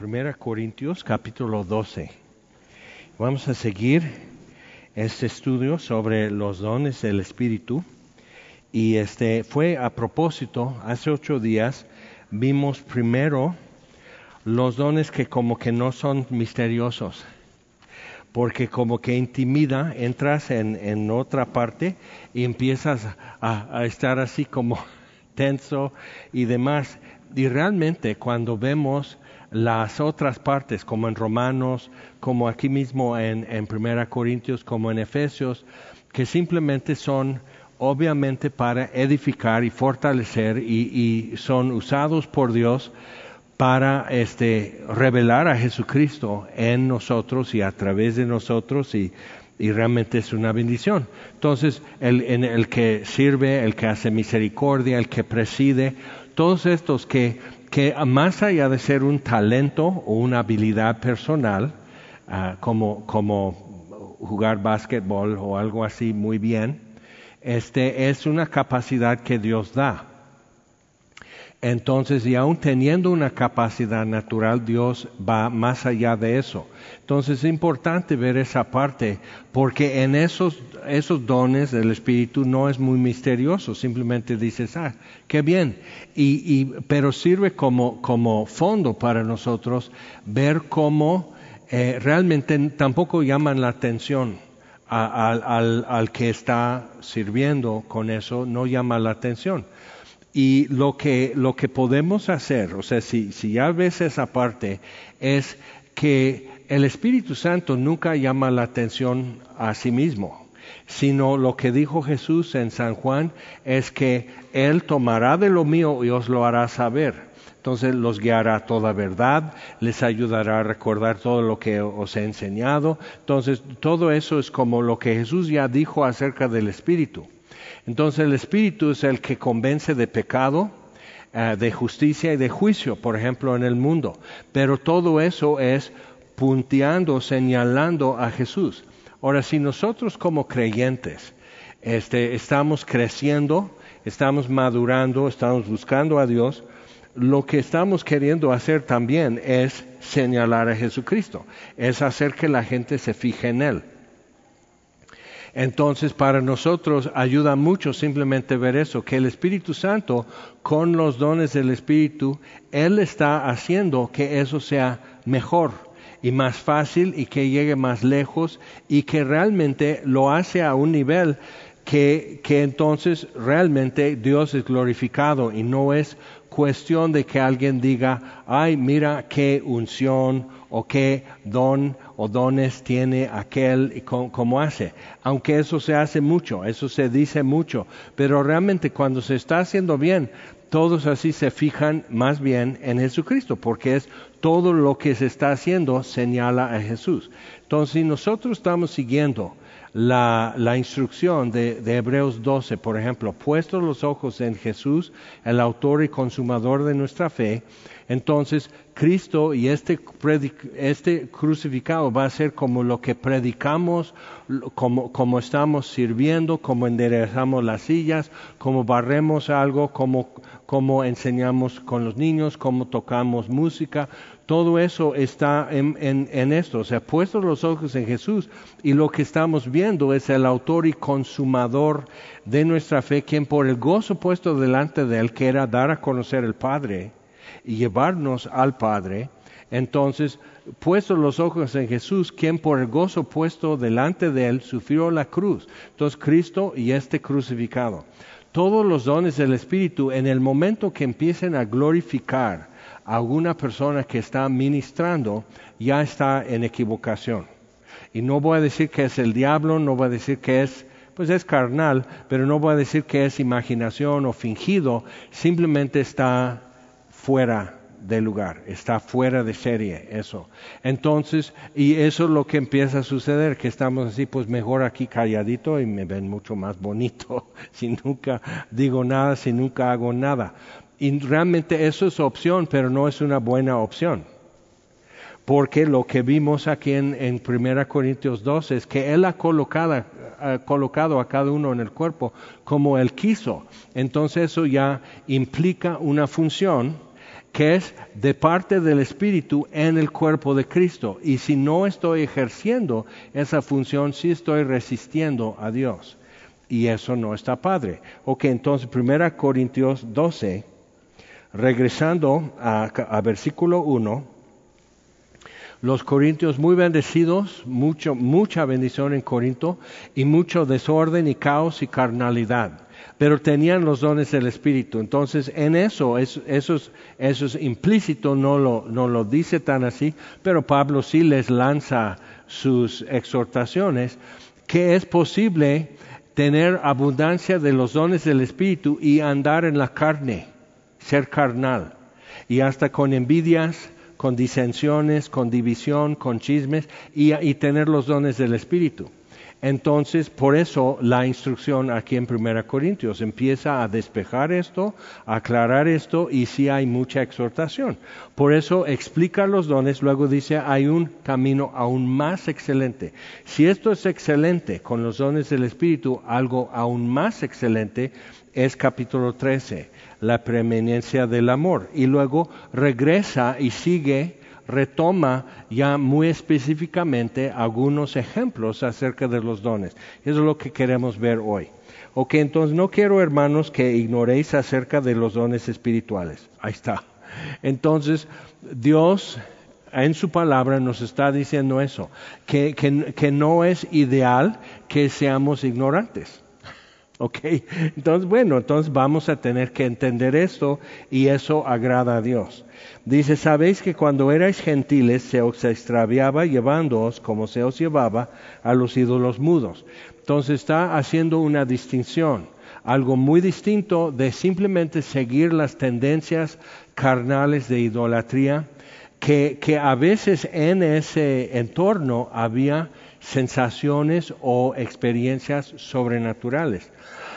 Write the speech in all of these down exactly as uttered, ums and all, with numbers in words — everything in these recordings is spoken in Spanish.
Primera Corintios capítulo doce. Vamos a seguir este estudio sobre los dones del Espíritu. Y este fue a propósito, hace ocho días vimos primero los dones que como que no son misteriosos, porque como que intimida, entras en, en otra parte y empiezas a, a estar así como tenso y demás. Y realmente cuando vemos las otras partes, como en Romanos, como aquí mismo en, en Primera Corintios, como en Efesios, que simplemente son obviamente para edificar y fortalecer y, y son usados por Dios para este, revelar a Jesucristo en nosotros y a través de nosotros y, y realmente es una bendición. Entonces, el, en el que sirve, el que hace misericordia, el que preside, todos estos que, que más allá de ser un talento o una habilidad personal, uh, como, como jugar básquetbol o algo así muy bien, este es una capacidad que Dios da. Entonces, y aún teniendo una capacidad natural, Dios va más allá de eso. Entonces, es importante ver esa parte, porque en esos, esos dones del Espíritu no es muy misterioso. Simplemente dices, ah, qué bien. Y, y, pero sirve como, como fondo para nosotros ver cómo eh, realmente tampoco llaman la atención a, a, al, al que está sirviendo con eso, no llama la atención. Y lo que, lo que podemos hacer, o sea, si, si ya ves esa parte, es que el Espíritu Santo nunca llama la atención a sí mismo, sino lo que dijo Jesús en San Juan es que Él tomará de lo mío y os lo hará saber. Entonces los guiará a toda verdad, les ayudará a recordar todo lo que os he enseñado. Entonces todo eso es como lo que Jesús ya dijo acerca del Espíritu. Entonces el Espíritu es el que convence de pecado, uh, de justicia y de juicio, por ejemplo, en el mundo. Pero todo eso es punteando, señalando a Jesús. Ahora, si nosotros como creyentes este, estamos creciendo, estamos madurando, estamos buscando a Dios, lo que estamos queriendo hacer también es señalar a Jesucristo, es hacer que la gente se fije en Él. Entonces, para nosotros ayuda mucho simplemente ver eso, que el Espíritu Santo, con los dones del Espíritu, Él está haciendo que eso sea mejor y más fácil y que llegue más lejos y que realmente lo hace a un nivel que, que entonces realmente Dios es glorificado y no es cuestión de que alguien diga, ay, mira qué unción o qué don o dones tiene aquel y cómo hace. Aunque eso se hace mucho, eso se dice mucho, pero realmente cuando se está haciendo bien, todos así se fijan más bien en Jesucristo, porque es todo lo que se está haciendo señala a Jesús. Entonces, si nosotros estamos siguiendo La, la instrucción de, de Hebreos doce, por ejemplo, puestos los ojos en Jesús, el autor y consumador de nuestra fe, entonces Cristo y este, predic- este crucificado va a ser como lo que predicamos, como, como estamos sirviendo, como enderezamos las sillas, como barremos algo, como, como enseñamos con los niños, como tocamos música. Todo eso está en, en, en esto, o sea, puestos los ojos en Jesús y lo que estamos viendo es el autor y consumador de nuestra fe, quien por el gozo puesto delante de él, que era dar a conocer el Padre y llevarnos al Padre, entonces, puestos los ojos en Jesús, quien por el gozo puesto delante de él sufrió la cruz. Entonces, Cristo y este crucificado. Todos los dones del Espíritu, en el momento que empiecen a glorificar a alguna persona que está ministrando, ya está en equivocación. Y no voy a decir que es el diablo, no voy a decir que es, pues es carnal, pero no voy a decir que es imaginación o fingido, simplemente está fuera de lugar, está fuera de serie eso. Entonces, y eso es lo que empieza a suceder, que estamos así, pues mejor aquí calladito y me ven mucho más bonito si nunca digo nada, si nunca hago nada. Y realmente eso es opción, pero no es una buena opción. Porque lo que vimos aquí en, en Primera Corintios doce es que Él ha colocado, ha colocado a cada uno en el cuerpo como Él quiso. Entonces eso ya implica una función que es de parte del Espíritu en el cuerpo de Cristo. Y si no estoy ejerciendo esa función, sí estoy resistiendo a Dios. Y eso no está padre. Ok, entonces primera Corintios doce, regresando a, a versículo uno, los corintios muy bendecidos, mucho, mucha bendición en Corinto, y mucho desorden y caos y carnalidad. Pero tenían los dones del Espíritu. Entonces, en eso, es, eso, es, eso es implícito, no lo, no lo dice tan así, pero Pablo sí les lanza sus exhortaciones, que es posible tener abundancia de los dones del Espíritu y andar en la carne, ser carnal, y hasta con envidias, con disensiones, con división, con chismes, y, y tener los dones del Espíritu. Entonces, por eso la instrucción aquí en primera Corintios empieza a despejar esto, a aclarar esto, y sí hay mucha exhortación. Por eso explica los dones, luego dice, hay un camino aún más excelente. Si esto es excelente con los dones del Espíritu, algo aún más excelente es capítulo trece, la preeminencia del amor. Y luego regresa y sigue, retoma ya muy específicamente algunos ejemplos acerca de los dones. Eso es lo que queremos ver hoy. Ok, entonces no quiero, hermanos, que ignoréis acerca de los dones espirituales. Ahí está. Entonces, Dios en su palabra nos está diciendo eso, que, que, que no es ideal que seamos ignorantes. Ok, entonces bueno, entonces vamos a tener que entender esto y eso agrada a Dios. Dice, sabéis que cuando erais gentiles se os extraviaba llevándoos como se os llevaba a los ídolos mudos. Entonces está haciendo una distinción, algo muy distinto de simplemente seguir las tendencias carnales de idolatría, que, que a veces en ese entorno había sensaciones o experiencias sobrenaturales.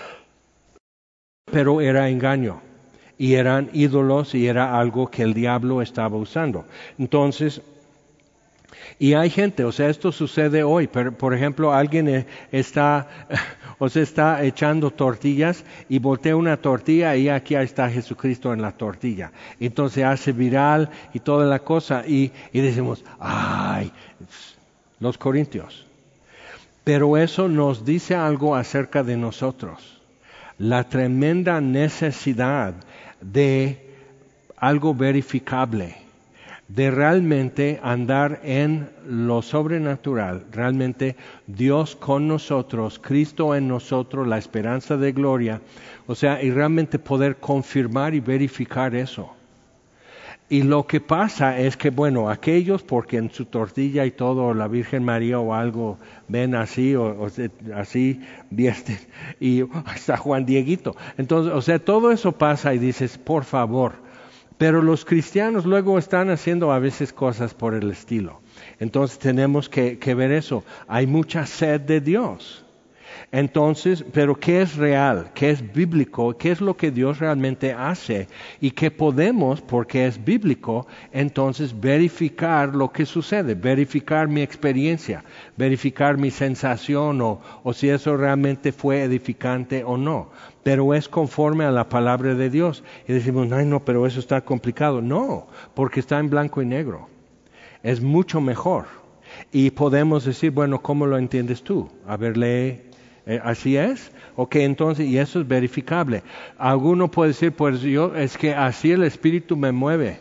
Pero era engaño, y eran ídolos, y era algo que el diablo estaba usando. Entonces, y hay gente, o sea, esto sucede hoy, pero, por ejemplo, alguien está, o sea, está echando tortillas y voltea una tortilla y aquí está Jesucristo en la tortilla. Entonces hace viral y toda la cosa, y, y decimos, ay, los corintios. Pero eso nos dice algo acerca de nosotros. La tremenda necesidad de algo verificable, de realmente andar en lo sobrenatural, realmente Dios con nosotros, Cristo en nosotros, la esperanza de gloria, o sea, y realmente poder confirmar y verificar eso. Y lo que pasa es que, bueno, aquellos, porque en su tortilla y todo, la Virgen María o algo, ven así, o, o así vierten, y hasta Juan Dieguito. Entonces, o sea, todo eso pasa y dices, por favor. Pero los cristianos luego están haciendo a veces cosas por el estilo. Entonces tenemos que, que ver eso. Hay mucha sed de Dios. Entonces, pero ¿qué es real? ¿Qué es bíblico? ¿Qué es lo que Dios realmente hace? Y qué podemos, porque es bíblico, entonces verificar lo que sucede, verificar mi experiencia, verificar mi sensación o, o si eso realmente fue edificante o no. Pero es conforme a la palabra de Dios. Y decimos, ay no, pero eso está complicado. No, porque está en blanco y negro. Es mucho mejor. Y podemos decir, bueno, ¿cómo lo entiendes tú? A ver, lee. Eh, ¿Así es? Ok, entonces, y eso es verificable. Alguno puede decir, pues yo, es que así el Espíritu me mueve.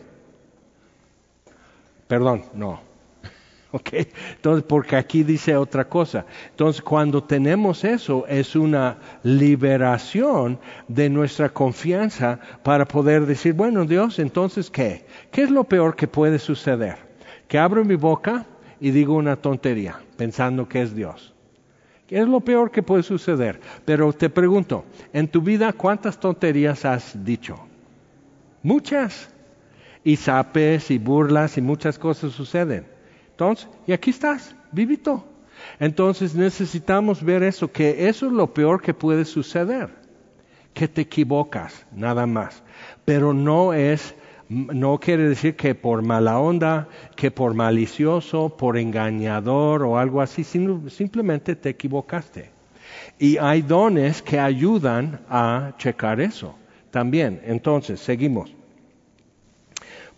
Perdón, no. Ok, entonces, porque aquí dice otra cosa. Entonces, cuando tenemos eso, es una liberación de nuestra confianza para poder decir, bueno, Dios, entonces, ¿qué? ¿Qué es lo peor que puede suceder? Que abro mi boca y digo una tontería, pensando que es Dios. ¿Qué es lo peor que puede suceder? Pero te pregunto, en tu vida, ¿cuántas tonterías has dicho? Muchas. Y zapes y burlas y muchas cosas suceden. Entonces, y aquí estás, vivito. Entonces necesitamos ver eso, que eso es lo peor que puede suceder. Que te equivocas, nada más. Pero no es... No quiere decir que por mala onda, que por malicioso, por engañador o algo así, sino simplemente te equivocaste. Y hay dones que ayudan a checar eso también. Entonces, seguimos.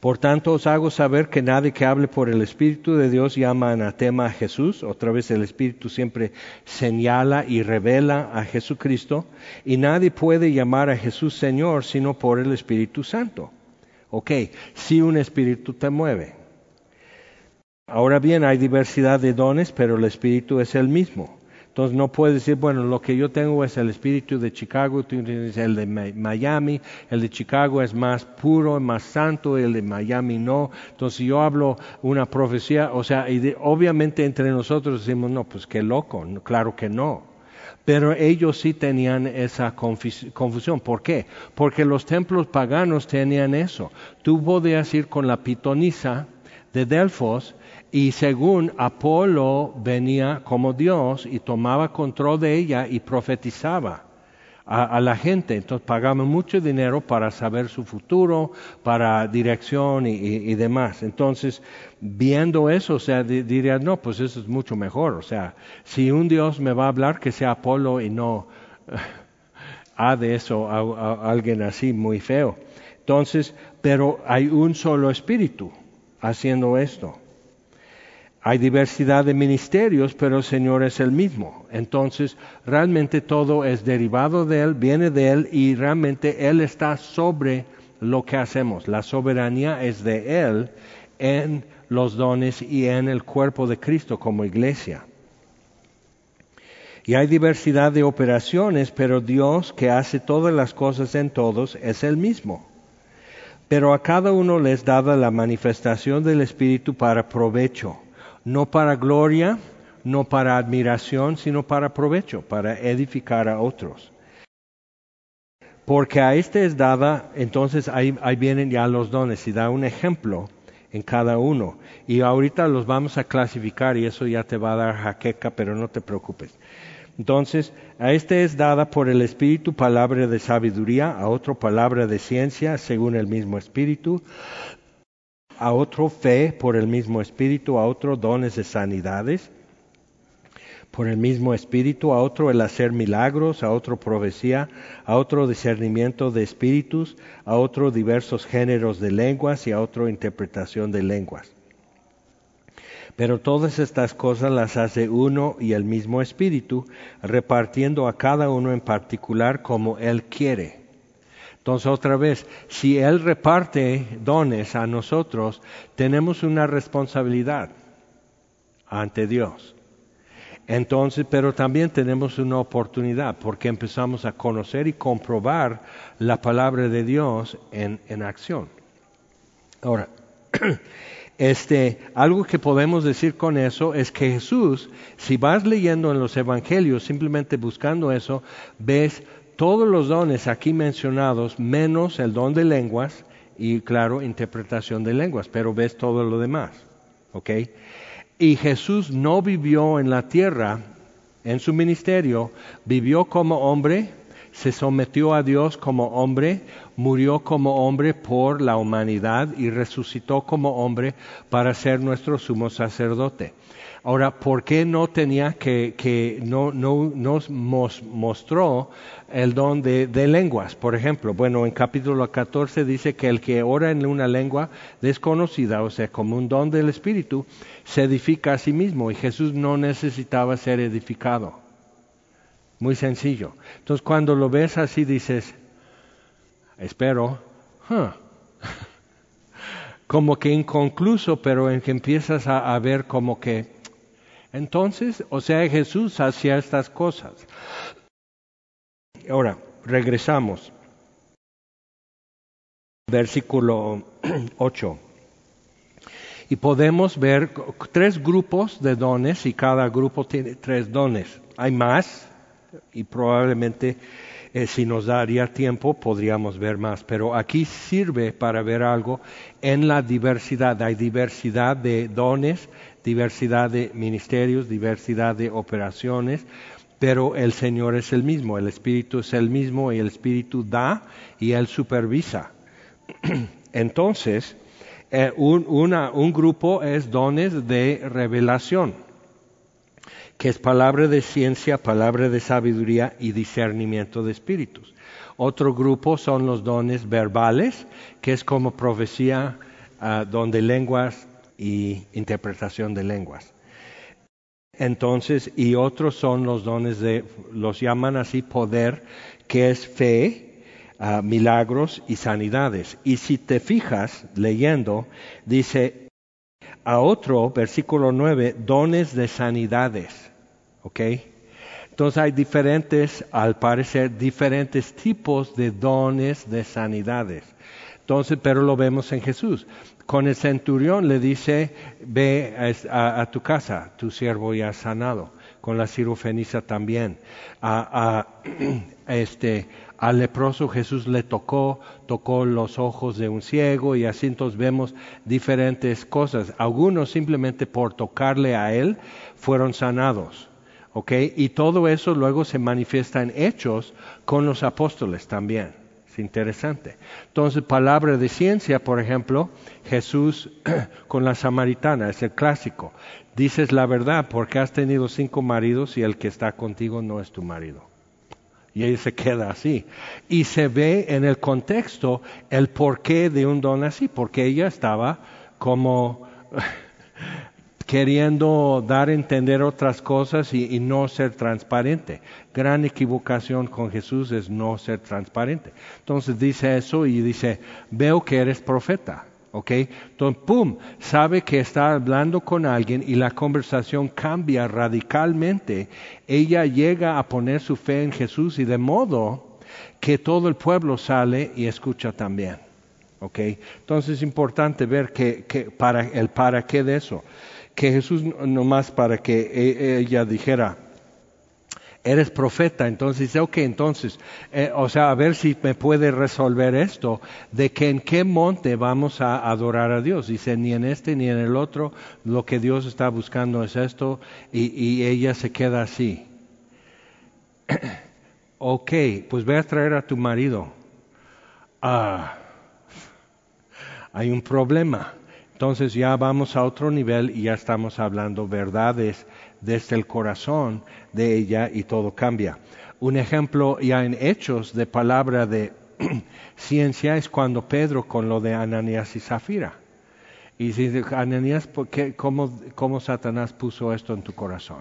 Por tanto os hago saber que nadie que hable por el Espíritu de Dios llama anatema a Jesús. Otra vez el Espíritu siempre señala y revela a Jesucristo. Y nadie puede llamar a Jesús Señor sino por el Espíritu Santo. Ok, si un espíritu te mueve. Ahora bien, hay diversidad de dones, pero el Espíritu es el mismo. Entonces no puedes decir, bueno, lo que yo tengo es el espíritu de Chicago, tú tienes el de Miami, el de Chicago es más puro, más santo, el de Miami no. Entonces yo hablo una profecía, o sea, y de, obviamente entre nosotros decimos, no, pues qué loco, no, claro que no. Pero ellos sí tenían esa confusión. ¿Por qué? Porque los templos paganos tenían eso. Tú podías ir con la pitonisa de Delfos, y según Apolo venía como Dios y tomaba control de ella y profetizaba a, a la gente. Entonces pagaban mucho dinero para saber su futuro, para dirección y, y, y demás. Entonces, viendo eso, o sea, di, dirías, no, pues eso es mucho mejor. O sea, si un Dios me va a hablar, que sea Apolo y no ha de eso a, a alguien así muy feo. Entonces, pero hay un solo espíritu haciendo esto. Hay diversidad de ministerios, pero el Señor es el mismo. Entonces, realmente todo es derivado de Él, viene de Él y realmente Él está sobre lo que hacemos. La soberanía es de Él en los dones y en el cuerpo de Cristo como iglesia. Y hay diversidad de operaciones, pero Dios que hace todas las cosas en todos es el mismo. Pero a cada uno les dada la manifestación del Espíritu para provecho. No para gloria, no para admiración, sino para provecho, para edificar a otros. Porque a este es dada, entonces ahí, ahí vienen ya los dones y da un ejemplo en cada uno. Y ahorita los vamos a clasificar y eso ya te va a dar jaqueca, pero no te preocupes. Entonces, a este es dada por el Espíritu palabra de sabiduría, a otro palabra de ciencia según el mismo Espíritu, a otro fe por el mismo Espíritu, a otro dones de sanidades por el mismo Espíritu, a otro el hacer milagros, a otro profecía, a otro discernimiento de espíritus, a otro diversos géneros de lenguas y a otro interpretación de lenguas. Pero todas estas cosas las hace uno y el mismo Espíritu, repartiendo a cada uno en particular como Él quiere. Entonces otra vez, si Él reparte dones a nosotros, tenemos una responsabilidad ante Dios. Entonces, pero también tenemos una oportunidad porque empezamos a conocer y comprobar la palabra de Dios en, en acción. Ahora, este, algo que podemos decir con eso es que Jesús, si vas leyendo en los evangelios, simplemente buscando eso, ves todos los dones aquí mencionados, menos el don de lenguas y, claro, interpretación de lenguas, pero ves todo lo demás, ¿ok? Y Jesús no vivió en la tierra, en su ministerio, vivió como hombre, se sometió a Dios como hombre, murió como hombre por la humanidad y resucitó como hombre para ser nuestro sumo sacerdote. Ahora, ¿por qué no tenía que, que no, no nos mostró el don de, de lenguas? Por ejemplo, bueno, en capítulo catorce dice que el que ora en una lengua desconocida, o sea, como un don del Espíritu, se edifica a sí mismo y Jesús no necesitaba ser edificado. Muy sencillo. Entonces, cuando lo ves así dices, espero, huh. como que inconcluso, pero en que empiezas a, a ver como que entonces, o sea, Jesús hacía estas cosas. Ahora, regresamos. Versículo ocho. Y podemos ver tres grupos de dones y cada grupo tiene tres dones. Hay más y probablemente eh, si nos daría tiempo podríamos ver más, pero aquí sirve para ver algo en la diversidad. Hay diversidad de dones, diversidad de ministerios, diversidad de operaciones, pero el Señor es el mismo, el Espíritu es el mismo y el Espíritu da y Él supervisa. Entonces, eh, un, una, un grupo es dones de revelación, que es palabra de ciencia, palabra de sabiduría y discernimiento de espíritus. Otro grupo son los dones verbales, que es como profecía, uh, don de lenguas y interpretación de lenguas. Entonces, y otros son los dones de, los llaman así poder, que es fe, uh, milagros y sanidades. Y si te fijas leyendo, dice a otro, versículo nueve, dones de sanidades. ¿Ok? Entonces hay diferentes, al parecer, diferentes tipos de dones de sanidades. Entonces, pero lo vemos en Jesús. Con el centurión le dice, ve a, a, a tu casa, tu siervo ya sanado. Con la sirofenicia también. A, a, este, al leproso Jesús le tocó, tocó los ojos de un ciego y así entonces vemos diferentes cosas. Algunos simplemente por tocarle a él fueron sanados. ¿Okay? Y todo eso luego se manifiesta en hechos con los apóstoles también. Es interesante. Entonces, palabra de ciencia, por ejemplo, Jesús con la samaritana, es el clásico. Dices la verdad porque has tenido cinco maridos y el que está contigo no es tu marido. Y ella se queda así. Y se ve en el contexto el porqué de un don así, porque ella estaba como queriendo dar a entender otras cosas y, y no ser transparente. Gran equivocación con Jesús es no ser transparente. Entonces dice eso y dice, veo que eres profeta. ¿Ok? Entonces, pum, sabe que está hablando con alguien y la conversación cambia radicalmente. Ella llega a poner su fe en Jesús y de modo que todo el pueblo sale y escucha también. ¿Ok? Entonces es importante ver que, que para, el para qué de eso. Que Jesús nomás para que ella dijera, eres profeta, entonces dice, ok, entonces, eh, o sea, a ver si me puede resolver esto, de que en qué monte vamos a adorar a Dios. Dice, ni en este ni en el otro, lo que Dios está buscando es esto, y, y ella se queda así. Ok, pues ve a traer a tu marido. Ah, hay un problema. Entonces ya vamos a otro nivel y ya estamos hablando verdades desde el corazón de ella y todo cambia. Un ejemplo ya en hechos de palabra de ciencia es cuando Pedro con lo de Ananías y Zafira. Y dice, Ananías, ¿por qué, cómo, ¿cómo Satanás puso esto en tu corazón?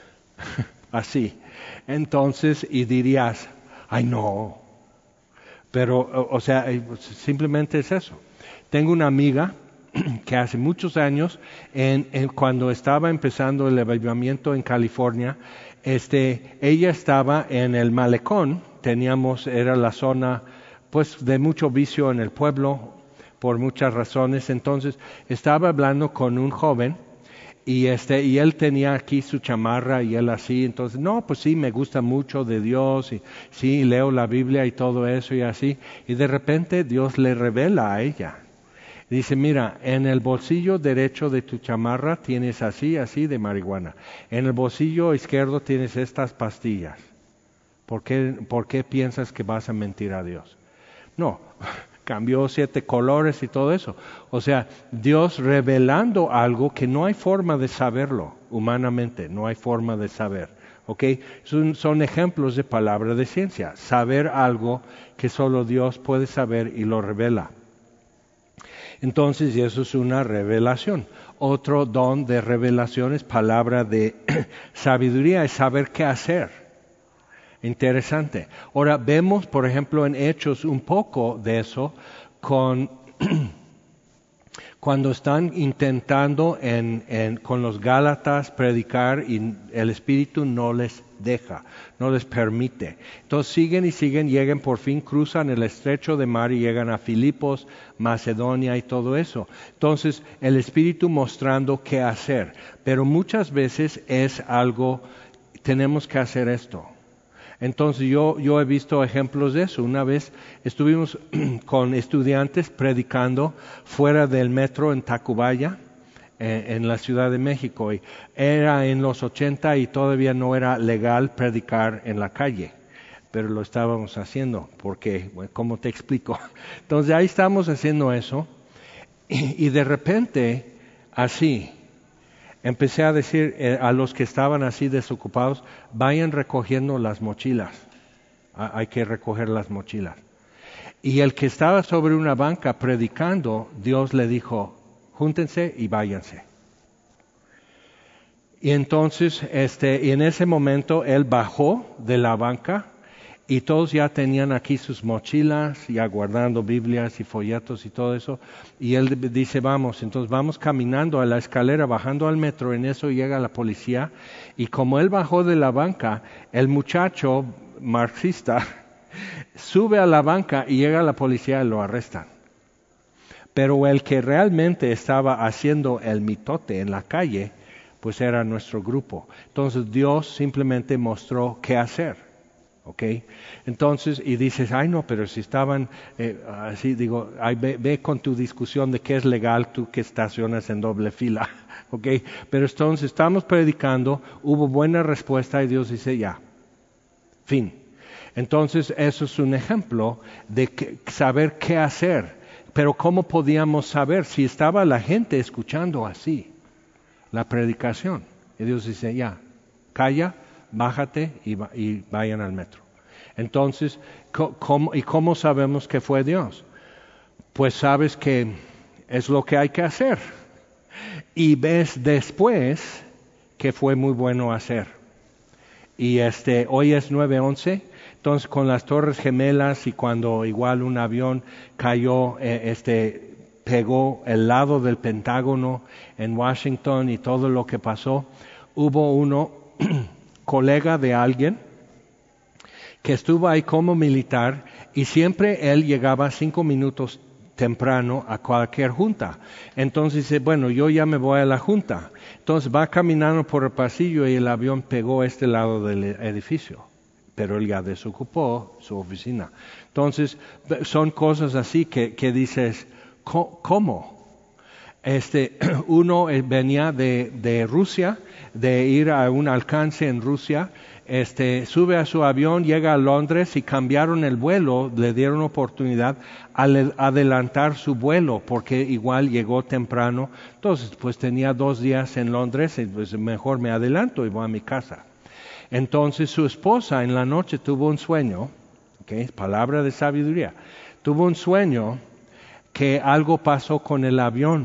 Así. Entonces, y dirías, ay no. Pero, o, o sea, simplemente es eso. Tengo una amiga que hace muchos años, en, en, cuando estaba empezando el avivamiento en California, este, ella estaba en el malecón, teníamos, era la zona pues de mucho vicio en el pueblo, por muchas razones, entonces estaba hablando con un joven, y este, y él tenía aquí su chamarra, y él así, entonces, no, pues sí, me gusta mucho de Dios, y sí, leo la Biblia y todo eso, y así, y de repente Dios le revela a ella. Dice, mira, en el bolsillo derecho de tu chamarra tienes así, así de marihuana. En el bolsillo izquierdo tienes estas pastillas. ¿Por qué, por qué piensas que vas a mentir a Dios? No, cambió siete colores y todo eso. O sea, Dios revelando algo que no hay forma de saberlo humanamente, no hay forma de saber. ¿Ok? Son, son ejemplos de palabra de ciencia. Saber algo que solo Dios puede saber y lo revela. Entonces, eso es una revelación. Otro don de revelación es palabra de sabiduría, es saber qué hacer. Interesante. Ahora, vemos, por ejemplo, en Hechos un poco de eso con cuando están intentando en, en, con los Gálatas predicar y el Espíritu no les deja, no les permite. Entonces siguen y siguen, llegan por fin, cruzan el estrecho de mar y llegan a Filipos, Macedonia y todo eso. Entonces el Espíritu mostrando qué hacer, pero muchas veces es algo, tenemos que hacer esto. Entonces yo, yo he visto ejemplos de eso. Una vez estuvimos con estudiantes predicando fuera del metro en Tacubaya, en, en la Ciudad de México. Y era en los ochenta y todavía no era legal predicar en la calle, pero lo estábamos haciendo porque, bueno, ¿cómo te explico? Entonces ahí estamos haciendo eso y, y de repente así empecé a decir eh, a los que estaban así desocupados, vayan recogiendo las mochilas. Ah, hay que recoger las mochilas. Y el que estaba sobre una banca predicando, Dios le dijo, júntense y váyanse. Y entonces, este, y en ese momento, él bajó de la banca y todos ya tenían aquí sus mochilas, ya guardando Biblias y folletos y todo eso. Y él dice, vamos, entonces vamos caminando a la escalera, bajando al metro, en eso llega la policía. Y como él bajó de la banca, el muchacho marxista sube a la banca y llega la policía y lo arrestan. Pero el que realmente estaba haciendo el mitote en la calle, pues era nuestro grupo. Entonces Dios simplemente mostró qué hacer, ¿ok? Entonces, y dices, ay no, pero si estaban eh, así, digo, ay, ve, ve con tu discusión de qué es legal, tú que estacionas en doble fila, ¿ok? Pero entonces estamos predicando, hubo buena respuesta y Dios dice, ya, fin. Entonces, eso es un ejemplo de que, saber qué hacer. Pero ¿cómo podíamos saber si estaba la gente escuchando así la predicación? Y Dios dice, ya, calla, bájate y, y vayan al metro. Entonces, ¿cómo, ¿y cómo sabemos que fue Dios? Pues sabes que es lo que hay que hacer. Y ves después que fue muy bueno hacer. Y este, hoy es nueve once. Entonces, con las Torres Gemelas y cuando igual un avión cayó, eh, este, pegó el lado del Pentágono en Washington y todo lo que pasó, hubo uno, colega de alguien, que estuvo ahí como militar y siempre él llegaba cinco minutos temprano a cualquier junta. Entonces dice, bueno, yo ya me voy a la junta. Entonces va caminando por el pasillo y el avión pegó a este lado del edificio. Pero él ya desocupó su oficina. Entonces, son cosas así que, que dices, ¿cómo? Este, uno venía de, de Rusia, de ir a un alcance en Rusia, este, sube a su avión, llega a Londres y cambiaron el vuelo, le dieron oportunidad a adelantar su vuelo, porque igual llegó temprano. Entonces, pues tenía dos días en Londres, y pues mejor me adelanto y voy a mi casa. Entonces su esposa en la noche tuvo un sueño, ¿okay? Palabra de sabiduría, tuvo un sueño que algo pasó con el avión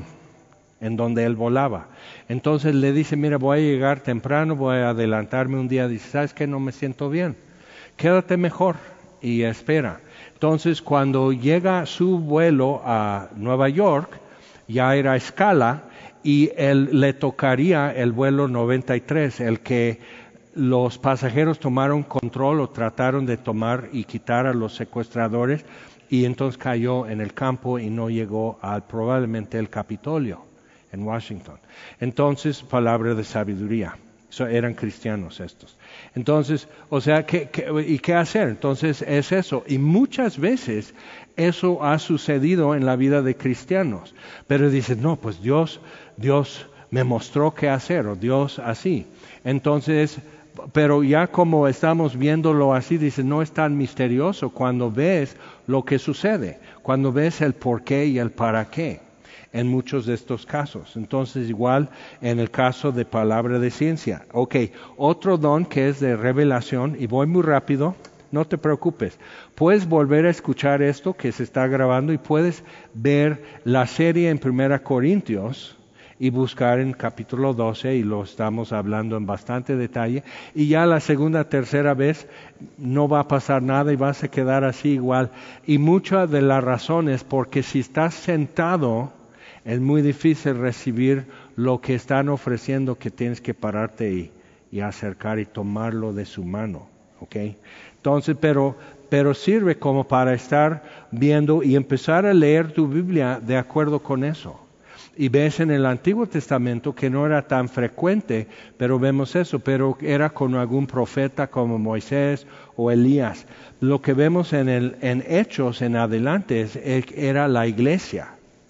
en donde él volaba. Entonces le dice, mira, voy a llegar temprano, voy a adelantarme un día. Dice, ¿sabes qué? No me siento bien. Quédate mejor y espera. Entonces cuando llega su vuelo a Nueva York, ya era escala y él le tocaría el vuelo noventa y tres, el que los pasajeros tomaron control o trataron de tomar y quitar a los secuestradores y entonces cayó en el campo y no llegó al probablemente el Capitolio en Washington. Entonces, palabra de sabiduría. So, eran cristianos estos. Entonces, o sea, ¿qué, qué, ¿y qué hacer? Entonces es eso. Y muchas veces eso ha sucedido en la vida de cristianos. Pero dicen, no, pues Dios, Dios me mostró qué hacer, o Dios así. Entonces, pero ya como estamos viéndolo así, dice, no es tan misterioso cuando ves lo que sucede, cuando ves el por qué y el para qué en muchos de estos casos. Entonces, igual en el caso de palabra de ciencia. Ok, otro don que es de revelación, y voy muy rápido, no te preocupes. Puedes volver a escuchar esto que se está grabando y puedes ver la serie en Primera Corintios y buscar en capítulo doce, y lo estamos hablando en bastante detalle, y ya la segunda, tercera vez no va a pasar nada y vas a quedar así igual. Y mucha de la razón es porque si estás sentado, es muy difícil recibir lo que están ofreciendo, que tienes que pararte y, y acercar y tomarlo de su mano, ¿ok? Entonces, pero, pero sirve como para estar viendo y empezar a leer tu Biblia de acuerdo con eso. Y ves en el Antiguo Testamento que no era tan frecuente, pero vemos eso, pero era con algún profeta como Moisés o Elías. Lo que vemos en, el, en Hechos en adelante es, era la iglesia,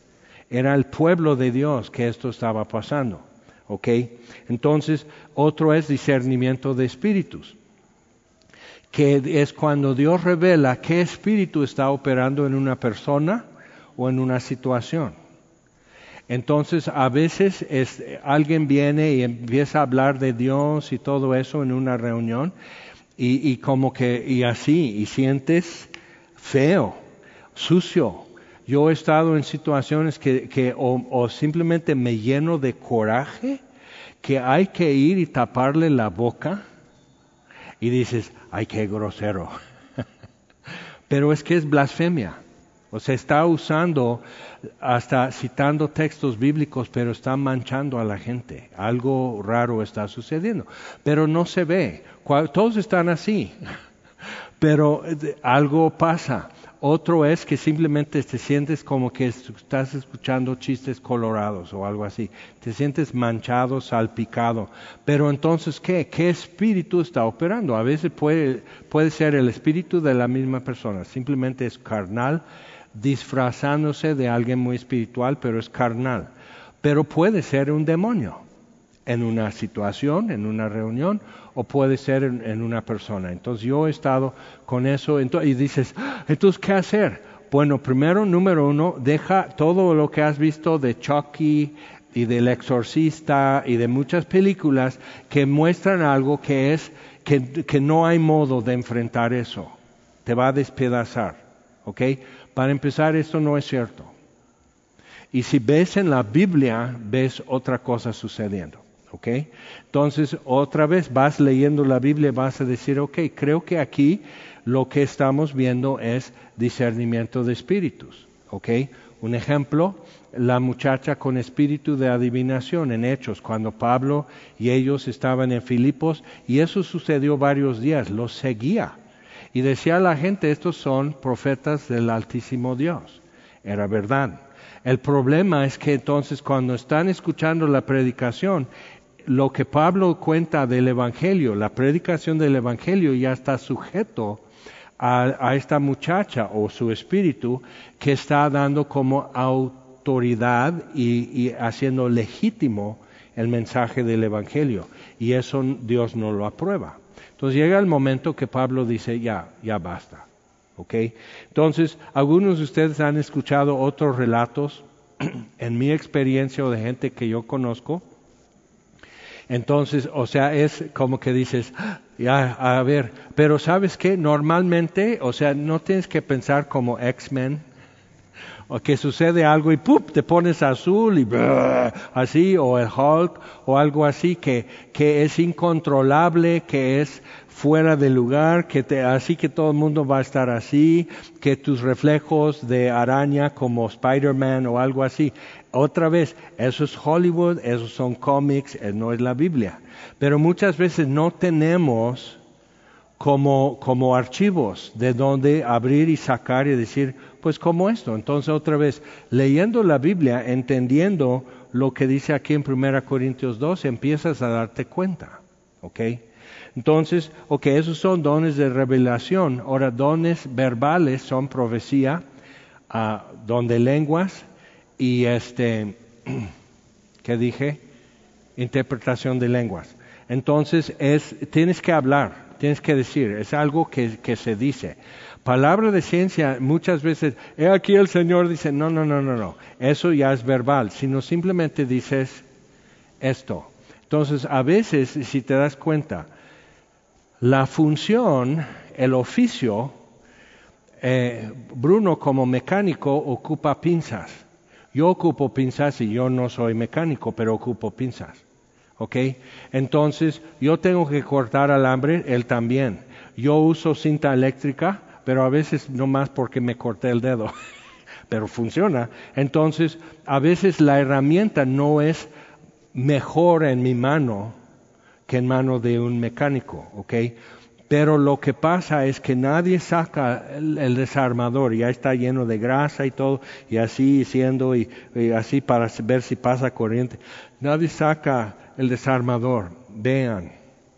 era el pueblo de Dios que esto estaba pasando. ¿Ok? Entonces, otro es discernimiento de espíritus, que es cuando Dios revela qué espíritu está operando en una persona o en una situación. Entonces, a veces es, alguien viene y empieza a hablar de Dios y todo eso en una reunión, y, y como que, y así, y sientes feo, sucio. Yo he estado en situaciones que, que o, o simplemente me lleno de coraje, que hay que ir y taparle la boca, y dices, ay, qué grosero. Pero es que es blasfemia. O sea, está usando, hasta citando textos bíblicos, pero está manchando a la gente. Algo raro está sucediendo. Pero no se ve. Todos están así. Pero algo pasa. Otro es que simplemente te sientes como que estás escuchando chistes colorados o algo así. Te sientes manchado, salpicado. Pero entonces, ¿qué? ¿Qué espíritu está operando? A veces puede, puede ser el espíritu de la misma persona. Simplemente es carnal, disfrazándose de alguien muy espiritual, pero es carnal. Pero puede ser un demonio en una situación, en una reunión, o puede ser en, en una persona. Entonces yo he estado con eso, entonces, y dices, entonces, ¿qué hacer? Bueno, primero, número uno, deja todo lo que has visto de Chucky y del Exorcista y de muchas películas que muestran algo que es, que, que no hay modo de enfrentar eso. Te va a despedazar, ¿ok? Para empezar, esto no es cierto. Y si ves en la Biblia, ves otra cosa sucediendo. ¿Ok? Entonces, otra vez vas leyendo la Biblia y vas a decir, ok, creo que aquí lo que estamos viendo es discernimiento de espíritus. ¿Ok? Un ejemplo, la muchacha con espíritu de adivinación en Hechos, cuando Pablo y ellos estaban en Filipos, y eso sucedió varios días, los seguía. Y decía a la gente, estos son profetas del Altísimo Dios. Era verdad. El problema es que entonces cuando están escuchando la predicación, lo que Pablo cuenta del Evangelio, la predicación del Evangelio ya está sujeto a, a esta muchacha o su espíritu que está dando como autoridad y, y haciendo legítimo el mensaje del Evangelio. Y eso Dios no lo aprueba. Entonces llega el momento que Pablo dice, ya, ya basta. ¿Okay? Entonces, algunos de ustedes han escuchado otros relatos en mi experiencia o de gente que yo conozco. Entonces, o sea, es como que dices, ya, a ver, pero ¿sabes qué? Normalmente, o sea, no tienes que pensar como X-Men, o que sucede algo y ¡pum! Te pones azul y brrr, así, o el Hulk, o algo así, que, que es incontrolable, que es fuera de lugar, que te, así que todo el mundo va a estar así, que tus reflejos de araña como Spider-Man o algo así. Otra vez, eso es Hollywood, esos son cómics, no es la Biblia. Pero muchas veces no tenemos como, como archivos de donde abrir y sacar y decir, pues como esto. Entonces otra vez, leyendo la Biblia, entendiendo lo que dice aquí en primera Corintios dos, empiezas a darte cuenta, ¿ok? Entonces, ok, esos son dones de revelación. Ahora, dones verbales son profecía, uh, don de lenguas y este, ¿qué dije? Interpretación de lenguas. Entonces, es, tienes que hablar, tienes que decir, es algo que, que se dice. Palabra de ciencia, muchas veces, he aquí el Señor dice, no, no, no, no, no, eso ya es verbal, sino simplemente dices esto. Entonces, a veces, si te das cuenta, la función, el oficio, eh, Bruno como mecánico ocupa pinzas. Yo ocupo pinzas y yo no soy mecánico, pero ocupo pinzas. ¿Ok? Entonces, yo tengo que cortar alambre, él también. Yo uso cinta eléctrica, pero a veces no más porque me corté el dedo. Pero funciona. Entonces, a veces la herramienta no es mejor en mi mano que en mano de un mecánico, ¿ok? Pero lo que pasa es que nadie saca el, el desarmador, ya está lleno de grasa y todo, y así siendo, y, y así para ver si pasa corriente. Nadie saca el desarmador. Vean,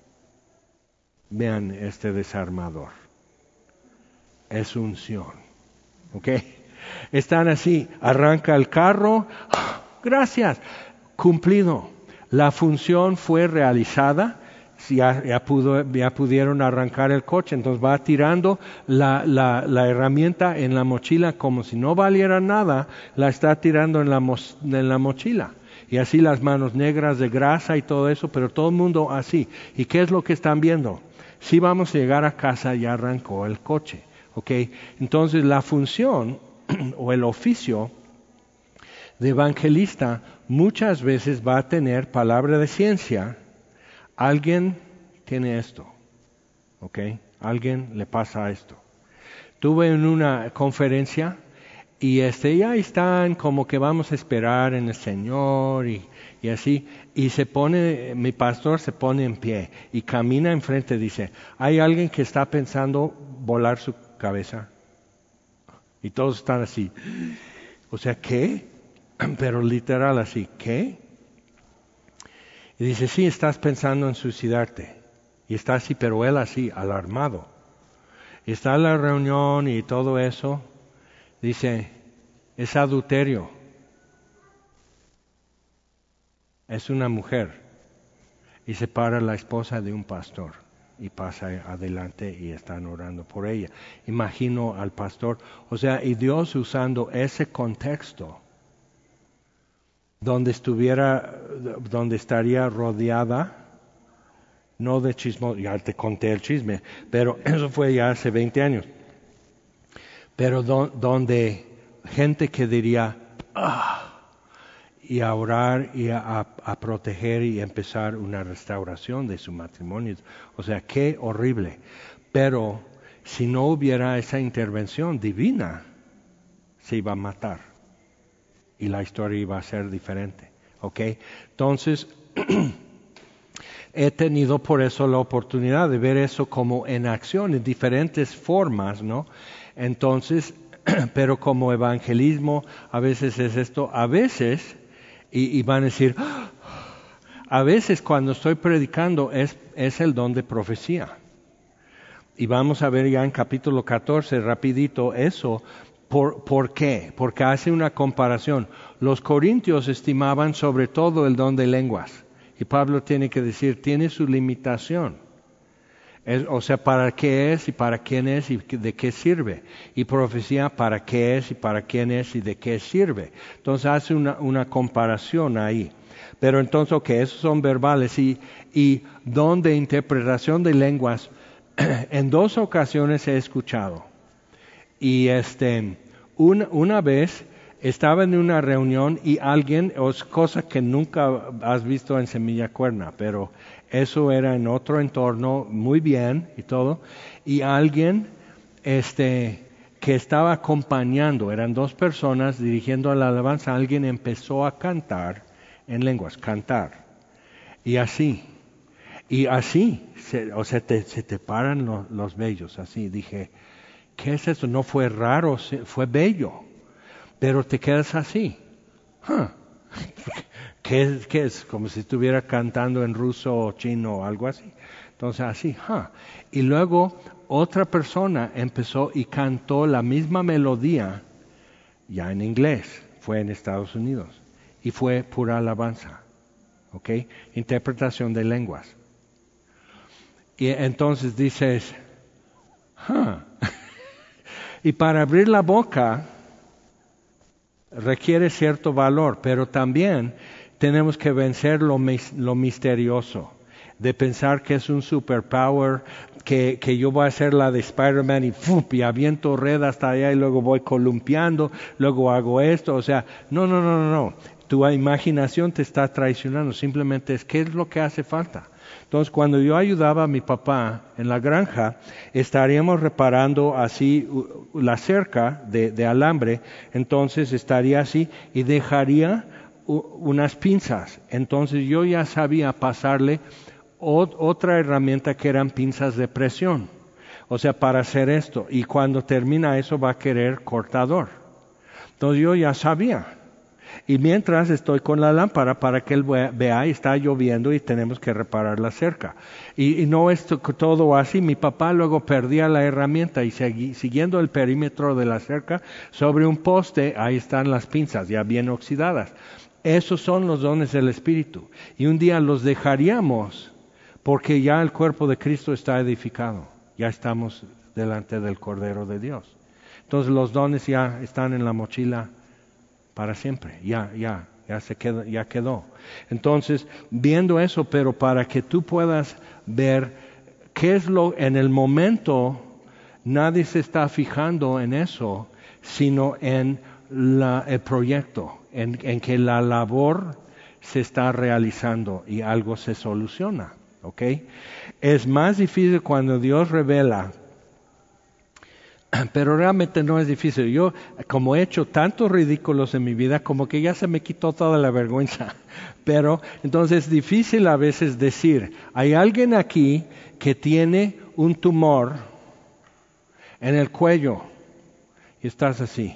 vean este desarmador. Es unción, ¿ok? Están así, arranca el carro, gracias, cumplido. La función fue realizada, ya, ya, pudo, ya pudieron arrancar el coche, entonces va tirando la, la, la herramienta en la mochila como si no valiera nada, la está tirando en la, mo, en la mochila. Y así las manos negras de grasa y todo eso, pero todo el mundo así. ¿Y qué es lo que están viendo? Si vamos a llegar a casa, ya arrancó el coche. ¿Okay? Entonces la función o el oficio de evangelista muchas veces va a tener palabra de ciencia. Alguien tiene esto, ¿ok? Alguien le pasa esto. Tuve en una conferencia y este, ya están como que vamos a esperar en el Señor y, y así. Y se pone, mi pastor se pone en pie y camina enfrente y dice, ¿hay alguien que está pensando volar su cabeza? Y todos están así. O sea, ¿qué? Pero literal así, ¿qué? Y dice, sí, estás pensando en suicidarte. Y está así, pero él así, alarmado. Y está en la reunión y todo eso. Dice, es adulterio. Es una mujer. Y se para la esposa de un pastor. Y pasa adelante y están orando por ella. Imagino al pastor. O sea, y Dios usando ese contexto. Donde estuviera, donde estaría rodeada, no de chismo, ya te conté el chisme, pero eso fue ya hace veinte años. Pero do, donde gente que diría, ah, y a orar y a, a proteger y empezar una restauración de su matrimonio. O sea, qué horrible. Pero si no hubiera esa intervención divina, se iba a matar. Y la historia iba a ser diferente, ¿ok? Entonces, he tenido por eso la oportunidad de ver eso como en acción, en diferentes formas, ¿no? Entonces, pero como evangelismo, a veces es esto, a veces, y, y van a decir, ¡ah! A veces cuando estoy predicando es, es el don de profecía. Y vamos a ver ya en capítulo catorce, rapidito, eso. ¿Por, ¿Por qué? Porque hace una comparación. Los corintios estimaban sobre todo el don de lenguas. Y Pablo tiene que decir, tiene su limitación. Es, o sea, ¿para qué es y para quién es y de qué sirve? Y profecía, ¿para qué es y para quién es y de qué sirve? Entonces hace una, una comparación ahí. Pero entonces, ok, esos son verbales. Y, y don de interpretación de lenguas, en dos ocasiones he escuchado. Y este, una, una vez estaba en una reunión y alguien, es cosa que nunca has visto en Semilla Cuerna, pero eso era en otro entorno, muy bien y todo, y alguien este, que estaba acompañando, eran dos personas dirigiendo la alabanza, alguien empezó a cantar en lenguas, cantar, y así, y así, se, o sea, te, se te paran los, los vellos, así, dije, ¿qué es eso? No fue raro, fue bello. Pero te quedas así. Huh. ¿Qué, es, ¿Qué es? Como si estuviera cantando en ruso o chino o algo así. Entonces así. Huh. Y luego otra persona empezó y cantó la misma melodía ya en inglés. Fue en Estados Unidos. Y fue pura alabanza. ¿Ok? Interpretación de lenguas. Y entonces dices, huh. Y para abrir la boca requiere cierto valor, pero también tenemos que vencer lo, lo misterioso, de pensar que es un superpower, que, que yo voy a hacer la de Spider-Man y, ¡fup! Y aviento red hasta allá y luego voy columpiando, luego hago esto, o sea, no, no, no, no, no. Tu imaginación te está traicionando, simplemente es qué es lo que hace falta. Entonces, cuando yo ayudaba a mi papá en la granja, estaríamos reparando así la cerca de, de alambre, entonces estaría así y dejaría unas pinzas. Entonces yo ya sabía pasarle o, otra herramienta que eran pinzas de presión, o sea, para hacer esto. Y cuando termina eso va a querer cortador. Entonces yo ya sabía. Y mientras estoy con la lámpara para que él vea, está lloviendo y tenemos que reparar la cerca. Y, y no es todo así. Mi papá luego perdía la herramienta y segui, siguiendo el perímetro de la cerca, sobre un poste, ahí están las pinzas ya bien oxidadas. Esos son los dones del Espíritu. Y un día los dejaríamos porque ya el cuerpo de Cristo está edificado. Ya estamos delante del Cordero de Dios. Entonces los dones ya están en la mochila para siempre, ya, ya, ya se quedó, ya quedó. Entonces, viendo eso, pero para que tú puedas ver qué es lo, en el momento, nadie se está fijando en eso, sino en la, el proyecto, en, en que la labor se está realizando y algo se soluciona. ¿Ok? Es más difícil cuando Dios revela, pero realmente no es difícil. Yo, como he hecho tantos ridículos en mi vida, como que ya se me quitó toda la vergüenza. Pero entonces es difícil a veces decir, hay alguien aquí que tiene un tumor en el cuello y estás así.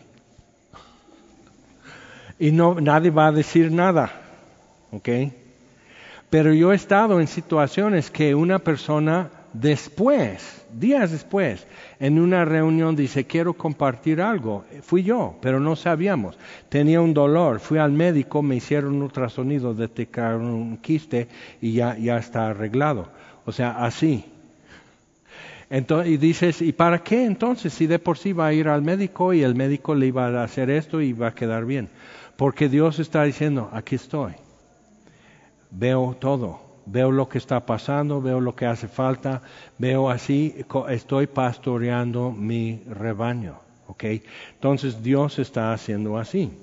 Y no, nadie va a decir nada. ¿Ok? Pero yo he estado en situaciones que una persona después, días después, en una reunión dice, quiero compartir algo. Fui yo, pero no sabíamos. Tenía un dolor, fui al médico, me hicieron un ultrasonido, detectaron un quiste y ya, ya está arreglado. O sea, así. Entonces, y dices, ¿y para qué entonces? Si de por sí va a ir al médico y el médico le iba a hacer esto y va a quedar bien. Porque Dios está diciendo, aquí estoy. Veo todo, veo lo que está pasando, veo lo que hace falta, veo así, estoy pastoreando mi rebaño, ¿ok? Entonces Dios está haciendo así.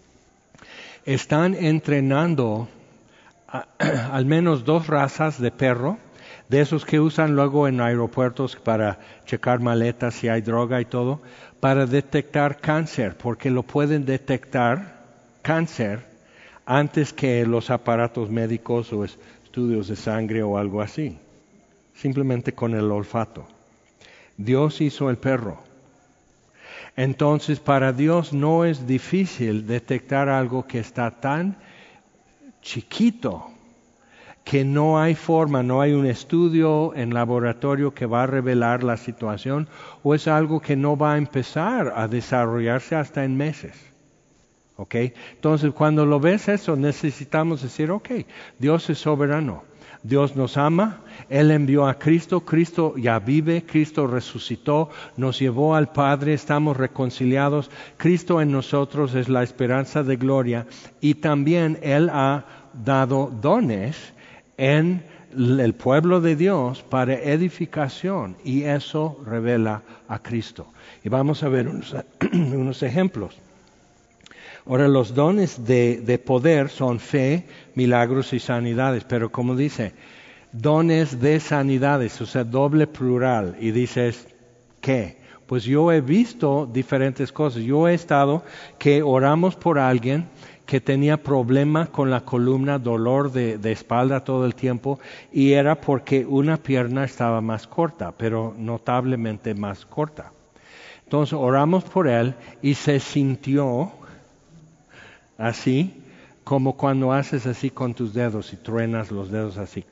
Están entrenando a, al menos dos razas de perro, de esos que usan luego en aeropuertos para checar maletas si hay droga y todo, para detectar cáncer, porque lo pueden detectar, cáncer, antes que los aparatos médicos o estudios de sangre o algo así, simplemente con el olfato. Dios hizo el perro. Entonces, para Dios no es difícil detectar algo que está tan chiquito que no hay forma, no hay un estudio en laboratorio que va a revelar la situación, o es algo que no va a empezar a desarrollarse hasta en meses. ¿Okay? Entonces, cuando lo ves eso, necesitamos decir, ok, Dios es soberano, Dios nos ama, Él envió a Cristo, Cristo ya vive, Cristo resucitó, nos llevó al Padre, estamos reconciliados, Cristo en nosotros es la esperanza de gloria y también Él ha dado dones en el pueblo de Dios para edificación y eso revela a Cristo. Y vamos a ver unos, unos ejemplos. Ahora, los dones de, de poder son fe, milagros y sanidades, pero como dice, dones de sanidades, o sea, doble plural, y dices, ¿qué? Pues yo he visto diferentes cosas. Yo he estado que oramos por alguien que tenía problema con la columna, dolor de, de espalda todo el tiempo, y era porque una pierna estaba más corta, pero notablemente más corta. Entonces oramos por él y se sintió así, como cuando haces así con tus dedos y truenas los dedos así.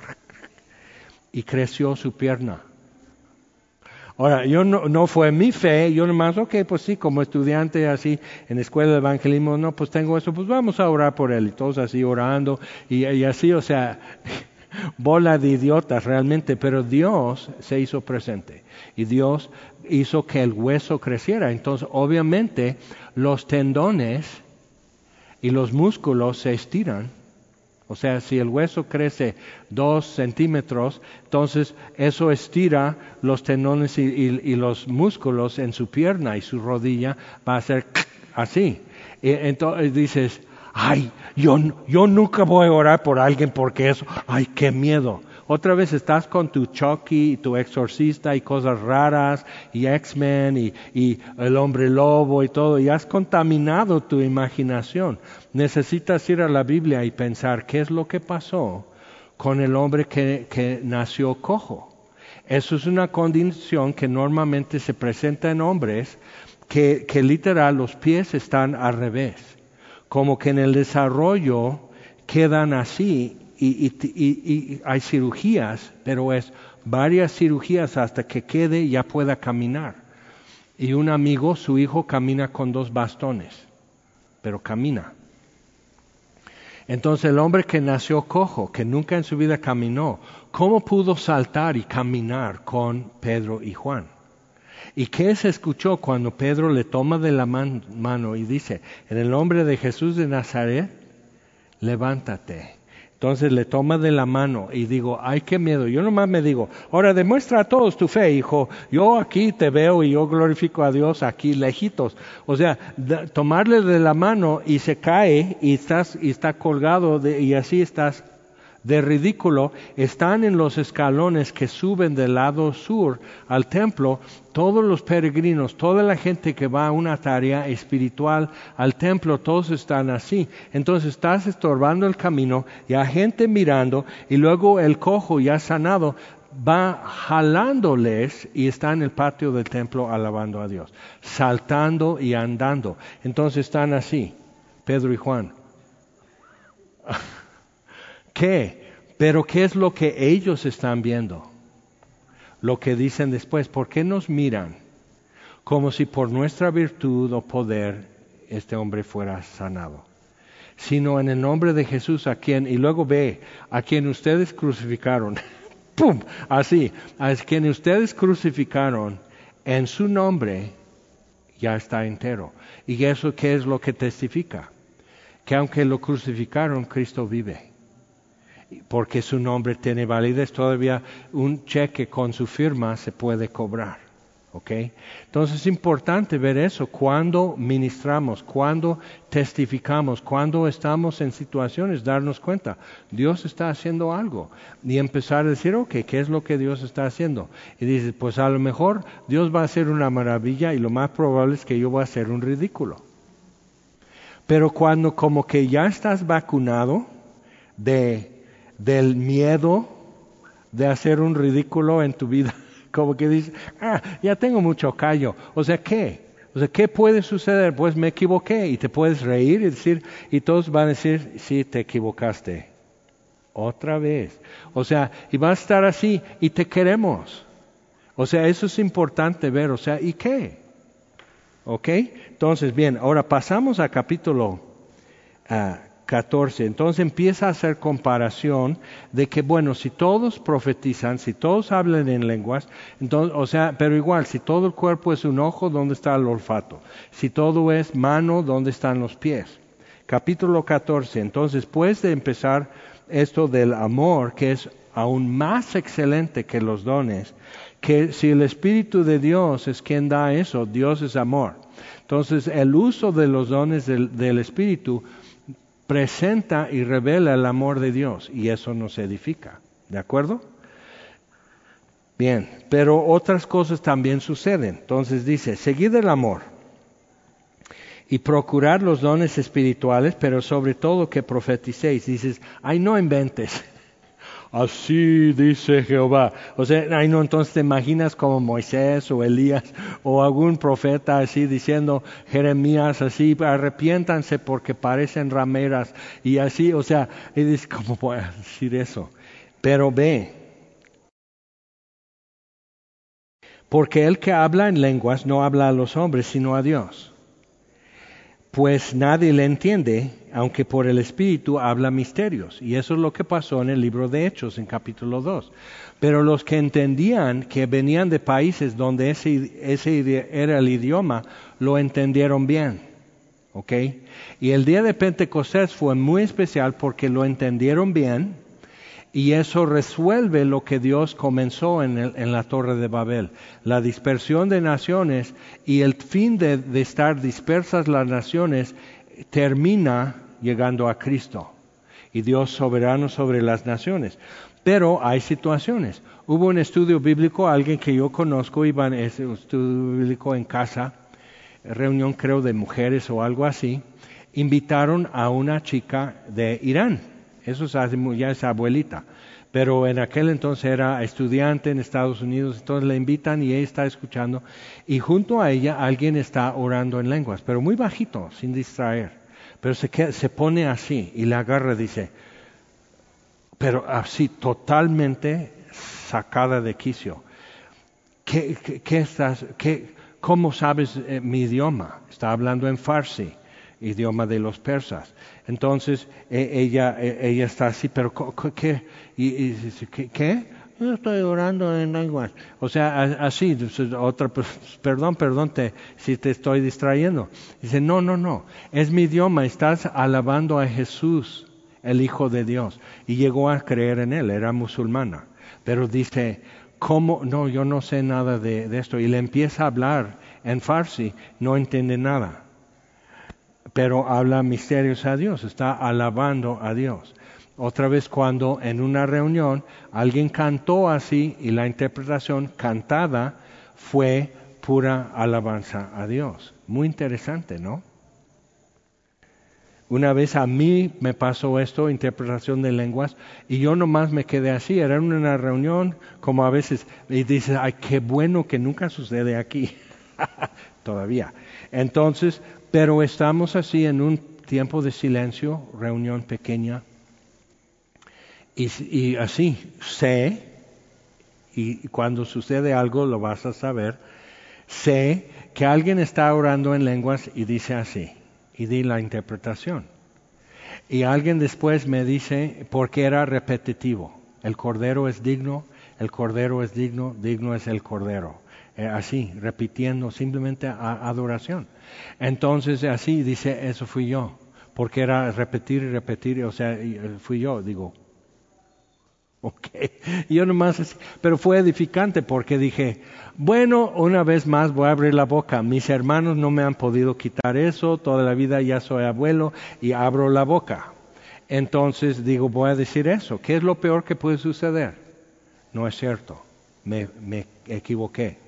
Y creció su pierna. Ahora, yo no, no fue mi fe, yo nomás, ok, pues sí, como estudiante así en la escuela de evangelismo, no, pues tengo eso, pues vamos a orar por él. Y todos así orando y, y así, o sea, bola de idiotas realmente, pero Dios se hizo presente y Dios hizo que el hueso creciera. Entonces, obviamente, los tendones y los músculos se estiran. O sea, si el hueso crece dos centímetros, entonces eso estira los tendones y, y, y los músculos en su pierna y su rodilla va a ser así. Y entonces dices, ay, yo, yo nunca voy a orar por alguien porque eso, ay, qué miedo. Otra vez estás con tu Chucky y tu exorcista y cosas raras y X-Men y, y el hombre lobo y todo y has contaminado tu imaginación. Necesitas ir a la Biblia y pensar qué es lo que pasó con el hombre que, que nació cojo. Eso es una condición que normalmente se presenta en hombres que, que literal los pies están al revés. Como que en el desarrollo quedan así. Y, y, y, y hay cirugías, pero es varias cirugías hasta que quede y ya pueda caminar. Y un amigo, su hijo camina con dos bastones, pero camina. Entonces el hombre que nació cojo, que nunca en su vida caminó, ¿cómo pudo saltar y caminar con Pedro y Juan? ¿Y qué se escuchó cuando Pedro le toma de la man, mano y dice, en el nombre de Jesús de Nazaret, levántate? Entonces le toma de la mano y digo, ay, qué miedo. Yo nomás me digo, ahora demuestra a todos tu fe, hijo. Yo aquí te veo y yo glorifico a Dios aquí lejitos. O sea, de, tomarle de la mano y se cae y, estás, y está colgado de, y así estás de ridículo. Están en los escalones que suben del lado sur al templo. Todos los peregrinos, toda la gente que va a una tarea espiritual al templo, todos están así. Entonces estás estorbando el camino y hay gente mirando y luego el cojo ya sanado va jalándoles y está en el patio del templo alabando a Dios, saltando y andando. Entonces están así, Pedro y Juan. ¿Qué? Pero ¿qué es lo que ellos están viendo? Lo que dicen después, ¿por qué nos miran? Como si por nuestra virtud o poder este hombre fuera sanado. Sino en el nombre de Jesús a quien, y luego ve, a quien ustedes crucificaron. ¡Pum! Así, a quien ustedes crucificaron, en su nombre ya está entero. ¿Y eso qué es lo que testifica? Que aunque lo crucificaron, Cristo vive. Porque su nombre tiene validez, todavía un cheque con su firma se puede cobrar. ¿Ok? Entonces es importante ver eso cuando ministramos, cuando testificamos, cuando estamos en situaciones, darnos cuenta, Dios está haciendo algo y empezar a decir, ok, ¿qué es lo que Dios está haciendo? Y dices, pues a lo mejor Dios va a hacer una maravilla y lo más probable es que yo voy a hacer un ridículo. Pero cuando como que ya estás vacunado de del miedo de hacer un ridículo en tu vida, como que dices, ah, ya tengo mucho callo. O sea, ¿qué? O sea, ¿qué puede suceder? Pues me equivoqué y te puedes reír y decir, y todos van a decir, sí, te equivocaste. Otra vez. O sea, y va a estar así y te queremos. O sea, eso es importante ver. O sea, ¿y qué? ¿Ok? Entonces, bien, ahora pasamos a capítulo uh, catorce. Entonces empieza a hacer comparación de que, bueno, si todos profetizan, si todos hablan en lenguas, entonces, o sea, pero igual, si todo el cuerpo es un ojo, ¿dónde está el olfato? Si todo es mano, ¿dónde están los pies? Capítulo catorce. Entonces, después de empezar esto del amor, que es aún más excelente que los dones, que si el Espíritu de Dios es quien da eso, Dios es amor. Entonces, el uso de los dones del, del Espíritu presenta y revela el amor de Dios y eso nos edifica. ¿De acuerdo? Bien, pero otras cosas también suceden. Entonces dice, seguid el amor y procurad los dones espirituales, pero sobre todo que profeticéis. Dices, ay, no inventes. Así dice Jehová. O sea, ay no, entonces te imaginas como Moisés o Elías o algún profeta así diciendo, Jeremías así, arrepiéntanse porque parecen rameras y así, o sea, y dices, ¿cómo voy a decir eso? Pero ve, porque el que habla en lenguas no habla a los hombres sino a Dios. Pues nadie le entiende, aunque por el Espíritu habla misterios. Y eso es lo que pasó en el libro de Hechos, en capítulo dos. Pero los que entendían que venían de países donde ese, ese era el idioma, lo entendieron bien. ¿Ok? Y el día de Pentecostés fue muy especial porque lo entendieron bien. Y eso resuelve lo que Dios comenzó en, el, en la Torre de Babel, la dispersión de naciones y el fin de, de estar dispersas las naciones termina llegando a Cristo y Dios soberano sobre las naciones. Pero hay situaciones. Hubo un estudio bíblico, alguien que yo conozco, iba a ese estudio bíblico en casa, reunión creo de mujeres o algo así, invitaron a una chica de Irán. Eso ya es abuelita, pero en aquel entonces era estudiante en Estados Unidos, entonces la invitan y ella está escuchando y junto a ella alguien está orando en lenguas, pero muy bajito, sin distraer, pero se, queda, se pone así y la agarra y dice, pero así totalmente sacada de quicio, ¿qué, qué, qué estás, qué, cómo sabes eh, mi idioma? Está hablando en farsi, idioma de los persas. Entonces eh, ella eh, ella está así, pero ¿qué? Y, y, ¿qué? ¿Qué? Yo estoy orando en lenguas. O sea, así, otra, perdón, perdón te, si te estoy distrayendo. Dice, no, no, no, es mi idioma, estás alabando a Jesús el Hijo de Dios. Y llegó a creer en Él, era musulmana. Pero dice, ¿cómo? No, yo no sé nada de, de esto. Y le empieza a hablar en farsi, no entiende nada. Pero habla misterios a Dios, está alabando a Dios. Otra vez cuando en una reunión alguien cantó así y la interpretación cantada fue pura alabanza a Dios. Muy interesante, ¿no? Una vez a mí me pasó esto, interpretación de lenguas, y yo nomás me quedé así. Era una reunión como a veces, y dices, ay, qué bueno que nunca sucede aquí. Todavía. Entonces, pero estamos así en un tiempo de silencio, reunión pequeña, y, y así, sé, y cuando sucede algo lo vas a saber, sé que alguien está orando en lenguas y dice así, y di la interpretación. Y alguien después me dice, porque era repetitivo, el cordero es digno, el cordero es digno, digno es el cordero. Eh, así, repitiendo simplemente a, adoración. Entonces así dice, eso fui yo, porque era repetir y repetir, o sea, fui yo, digo, ok, yo nomás, así, pero fue edificante porque dije, bueno, una vez más voy a abrir la boca, mis hermanos no me han podido quitar eso, toda la vida ya soy abuelo y abro la boca. Entonces digo, voy a decir eso, ¿qué es lo peor que puede suceder? No es cierto, me, me equivoqué.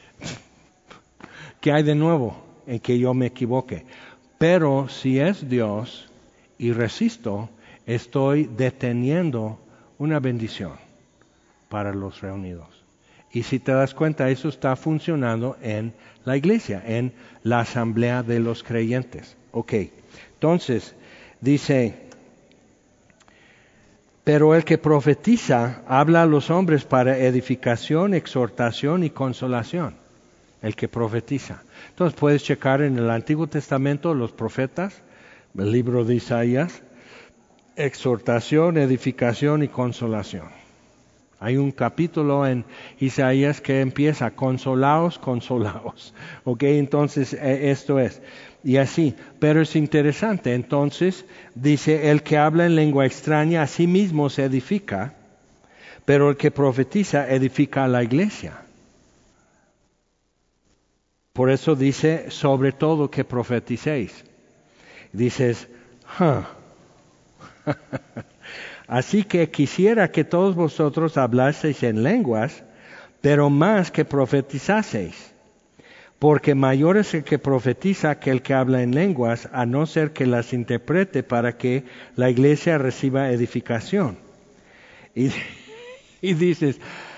¿Qué hay de nuevo en que yo me equivoque? Pero si es Dios y resisto, estoy deteniendo una bendición para los reunidos. Y si te das cuenta, eso está funcionando en la iglesia, en la asamblea de los creyentes. Ok, entonces dice, pero el que profetiza habla a los hombres para edificación, exhortación y consolación. El que profetiza. Entonces puedes checar en el Antiguo Testamento los profetas, el libro de Isaías, exhortación, edificación y consolación. Hay un capítulo en Isaías que empieza, consolaos, consolaos. Ok, entonces eh, esto es. Y así, pero es interesante. Entonces dice, el que habla en lengua extraña a sí mismo se edifica, pero el que profetiza edifica a la iglesia. Por eso dice, sobre todo que profeticéis. Dices, huh. Así que quisiera que todos vosotros hablaseis en lenguas, pero más que profetizaseis. Porque mayor es el que profetiza que el que habla en lenguas, a no ser que las interprete para que la iglesia reciba edificación. Y, y dices,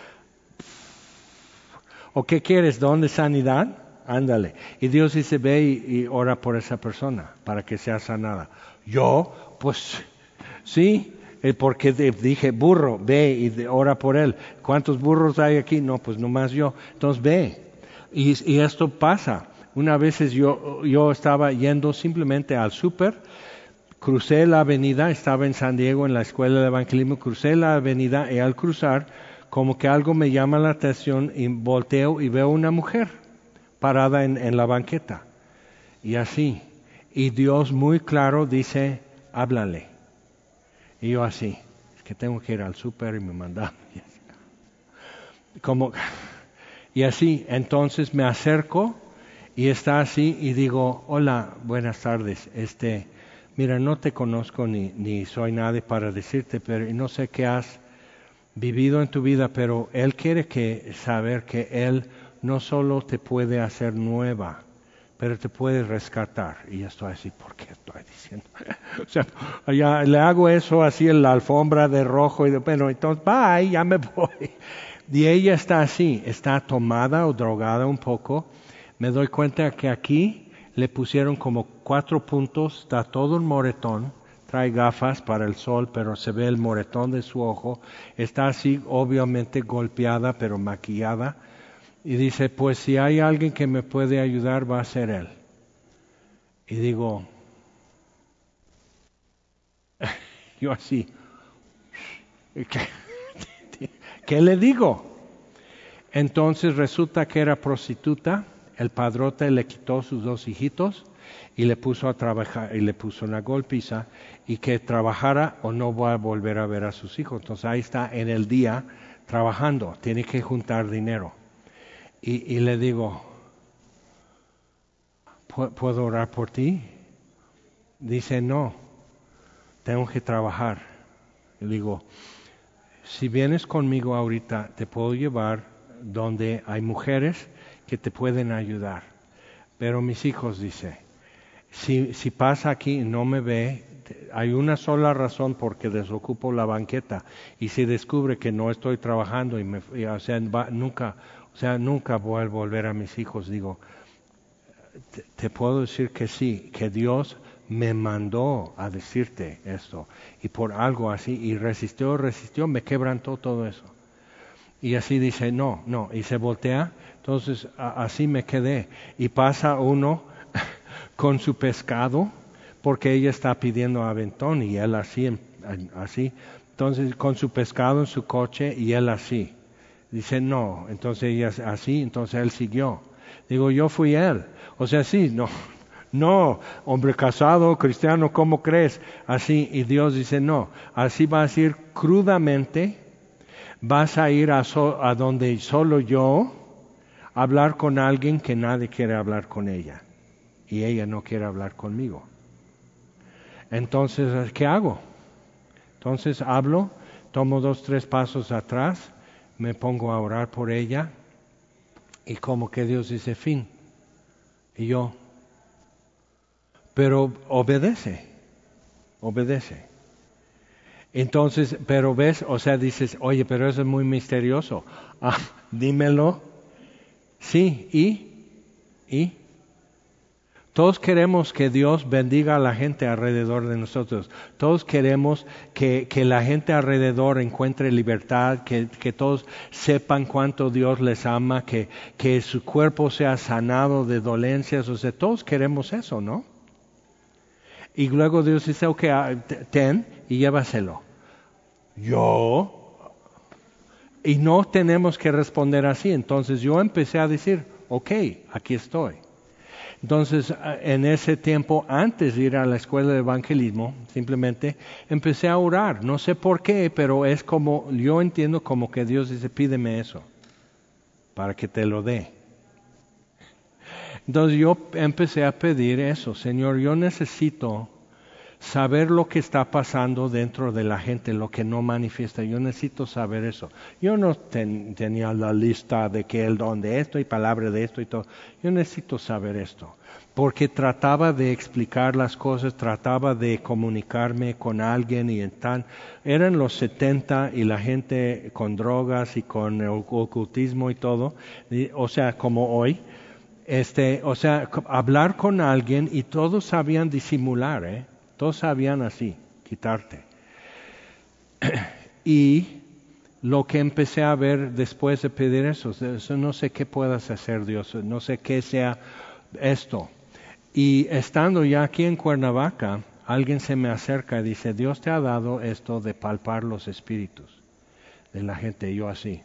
¿o qué quieres? ¿Don de sanidad? Ándale. Y Dios dice, ve y, y ora por esa persona para que sea sanada. Yo, pues, sí, porque dije, burro, ve y ora por él. ¿Cuántos burros hay aquí? No, pues nomás yo. Entonces ve. Y, y esto pasa. Una vez yo, yo estaba yendo simplemente al súper, crucé la avenida, estaba en San Diego en la escuela de evangelismo, crucé la avenida y al cruzar, como que algo me llama la atención y volteo y veo una mujer parada en, en la banqueta. Y así. Y Dios muy claro dice, háblale. Y yo así, es que tengo que ir al súper y me mandan. Como, y así, entonces me acerco y está así y digo, hola, buenas tardes. Este, mira, no te conozco ni, ni soy nadie para decirte, pero no sé qué has vivido en tu vida, pero Él quiere que saber que Él no solo te puede hacer nueva, pero te puede rescatar. Y yo estoy así, ¿por qué estoy diciendo? O sea, ya le hago eso así en la alfombra de rojo y de, bueno, entonces, bye, ya me voy. Y ella está así, está tomada o drogada un poco. Me doy cuenta que aquí le pusieron como cuatro puntos, está todo un moretón. Trae gafas para el sol, pero se ve el moretón de su ojo. Está así, obviamente golpeada, pero maquillada. Y dice, pues si hay alguien que me puede ayudar, va a ser él. Y digo, yo así, ¿qué, ¿qué le digo? Entonces resulta que era prostituta, el padrote le quitó sus dos hijitos y le puso a trabajar, y le puso una golpiza, y que trabajara o no va a volver a ver a sus hijos. Entonces ahí está en el día trabajando, tiene que juntar dinero. Y, y le digo, ¿puedo orar por ti? Dice, no, tengo que trabajar. Le digo, si vienes conmigo ahorita, te puedo llevar donde hay mujeres que te pueden ayudar. Pero mis hijos, dice, si, si pasa aquí y no me ve, hay una sola razón porque desocupo la banqueta. Y si descubre que no estoy trabajando, y me, y, o sea, va, nunca, o sea, nunca voy a volver a mis hijos. Digo, te, te puedo decir que sí, que Dios me mandó a decirte esto. Y por algo así, y resistió, resistió, me quebrantó todo eso. Y así dice, no, no, y se voltea. Entonces a, así me quedé. Y pasa uno con su pescado, porque ella está pidiendo aventón y él así, así. Entonces con su pescado en su coche y él así. Dice, no, entonces ella así, entonces él siguió. Digo, yo fui él. O sea, sí, no, no, hombre casado, cristiano, ¿cómo crees? Así, y Dios dice, no, así vas a ir crudamente, vas a ir a, so, a donde solo yo, a hablar con alguien que nadie quiere hablar con ella. Y ella no quiere hablar conmigo. Entonces, ¿qué hago? Entonces hablo, tomo dos, tres pasos atrás, me pongo a orar por ella y como que Dios dice fin. Y yo, pero obedece, obedece. Entonces, pero ves, o sea, dices, oye, pero eso es muy misterioso. Ah, dímelo. Sí, y, y. Todos queremos que Dios bendiga a la gente alrededor de nosotros. Todos queremos que, que la gente alrededor encuentre libertad, que, que todos sepan cuánto Dios les ama, que, que su cuerpo sea sanado de dolencias. O sea, todos queremos eso, ¿no? Y luego Dios dice, ok, ten y llévaselo. ¿Yo? Y no tenemos que responder así. Entonces yo empecé a decir, ok, aquí estoy. Entonces, en ese tiempo, antes de ir a la escuela de evangelismo, simplemente empecé a orar. No sé por qué, pero es como, yo entiendo como que Dios dice, pídeme eso, para que te lo dé. Entonces yo empecé a pedir eso, Señor, yo necesito saber lo que está pasando dentro de la gente, lo que no manifiesta. Yo necesito saber eso. Yo no ten, tenía la lista de que el don de esto y palabra de esto y todo. Yo necesito saber esto. Porque trataba de explicar las cosas, trataba de comunicarme con alguien y en tan... Eran los setenta y la gente con drogas y con ocultismo y todo. Y, o sea, como hoy. Este, o sea, hablar con alguien y todos sabían disimular, ¿eh? Todos sabían así, quitarte. Y lo que empecé a ver después de pedir eso, eso, no sé qué puedas hacer, Dios, no sé qué sea esto. Y estando ya aquí en Cuernavaca, alguien se me acerca y dice, Dios te ha dado esto de palpar los espíritus de la gente, y yo así.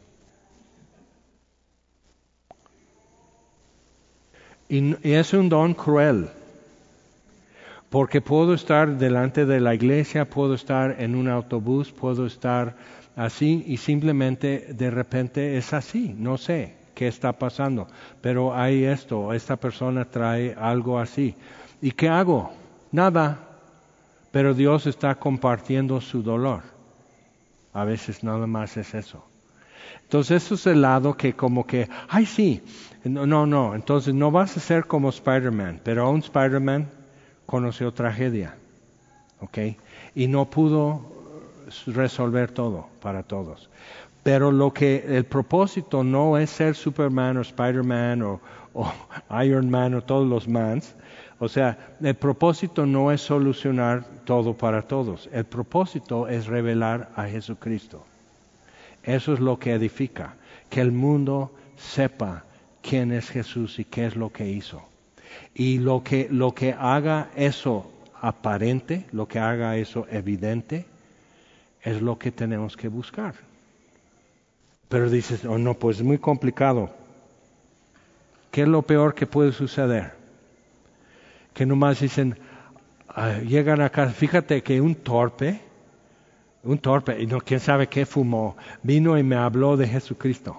Y, y es un don cruel. Porque puedo estar delante de la iglesia, puedo estar en un autobús, puedo estar así y simplemente de repente es así, no sé qué está pasando, pero hay esto, esta persona trae algo así. ¿Y qué hago? Nada, pero Dios está compartiendo su dolor. A veces nada más es eso. Entonces eso es el lado que como que, ay sí, no, no, no, entonces no vas a ser como Spider-Man, pero aún Spider-Man conoció tragedia, ¿ok? Y no pudo resolver todo para todos. Pero lo que el propósito no es ser Superman o Spider-Man o, o Iron Man o todos los mans. O sea, el propósito no es solucionar todo para todos. El propósito es revelar a Jesucristo. Eso es lo que edifica, que el mundo sepa quién es Jesús y qué es lo que hizo. Y lo que, lo que haga eso aparente, lo que haga eso evidente, es lo que tenemos que buscar. Pero dices, oh no, pues es muy complicado. ¿Qué es lo peor que puede suceder? Que nomás dicen, Uh, llegan a casa, fíjate que un torpe, un torpe, y no, quién sabe qué fumó, vino y me habló de Jesucristo.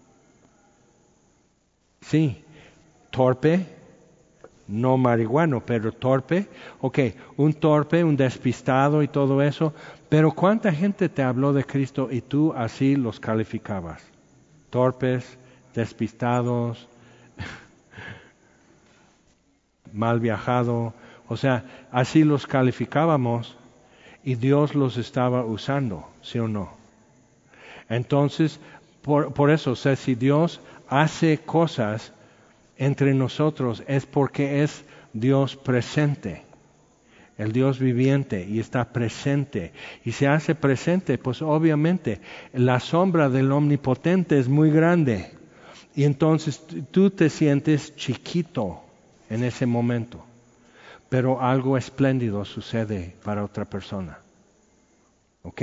Sí, torpe, no marihuano, pero torpe. Ok, un torpe, un despistado y todo eso. Pero ¿cuánta gente te habló de Cristo y tú así los calificabas? Torpes, despistados, mal viajado. O sea, así los calificábamos y Dios los estaba usando, ¿sí o no? Entonces, por, por eso, o sea, si Dios hace cosas entre nosotros es porque es Dios presente, el Dios viviente, y está presente. Y se hace presente, pues obviamente la sombra del omnipotente es muy grande. Y entonces tú te sientes chiquito en ese momento. Pero algo espléndido sucede para otra persona. ¿Ok?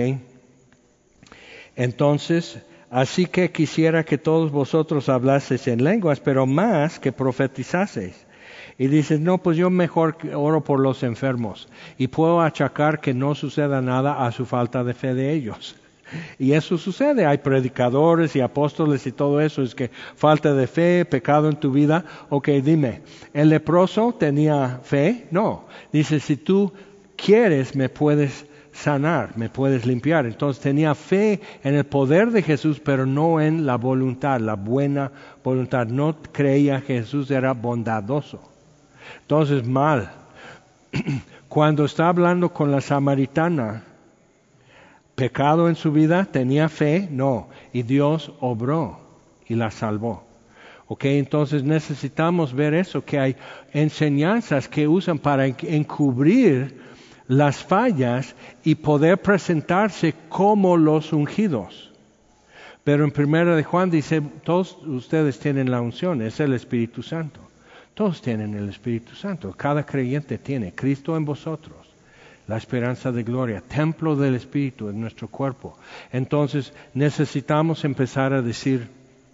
Entonces, así que quisiera que todos vosotros hablaseis en lenguas, pero más que profetizaseis. Y dices, no, pues yo mejor oro por los enfermos. Y puedo achacar que no suceda nada a su falta de fe de ellos. Y eso sucede, hay predicadores y apóstoles y todo eso, es que falta de fe, pecado en tu vida. Ok, dime, ¿el leproso tenía fe? No, dice, si tú quieres me puedes sanar, me puedes limpiar. Entonces tenía fe en el poder de Jesús, pero no en la voluntad, la buena voluntad. No creía que Jesús era bondadoso. Entonces mal, cuando está hablando con la samaritana, pecado en su vida, tenía fe, no, y Dios obró y la salvó. Ok, entonces necesitamos ver eso, que hay enseñanzas que usan para encubrir las fallas y poder presentarse como los ungidos. Pero en primera de Juan dice, todos ustedes tienen la unción, es el Espíritu Santo. Todos tienen el Espíritu Santo, cada creyente tiene, Cristo en vosotros. La esperanza de gloria, templo del Espíritu en nuestro cuerpo. Entonces necesitamos empezar a decir,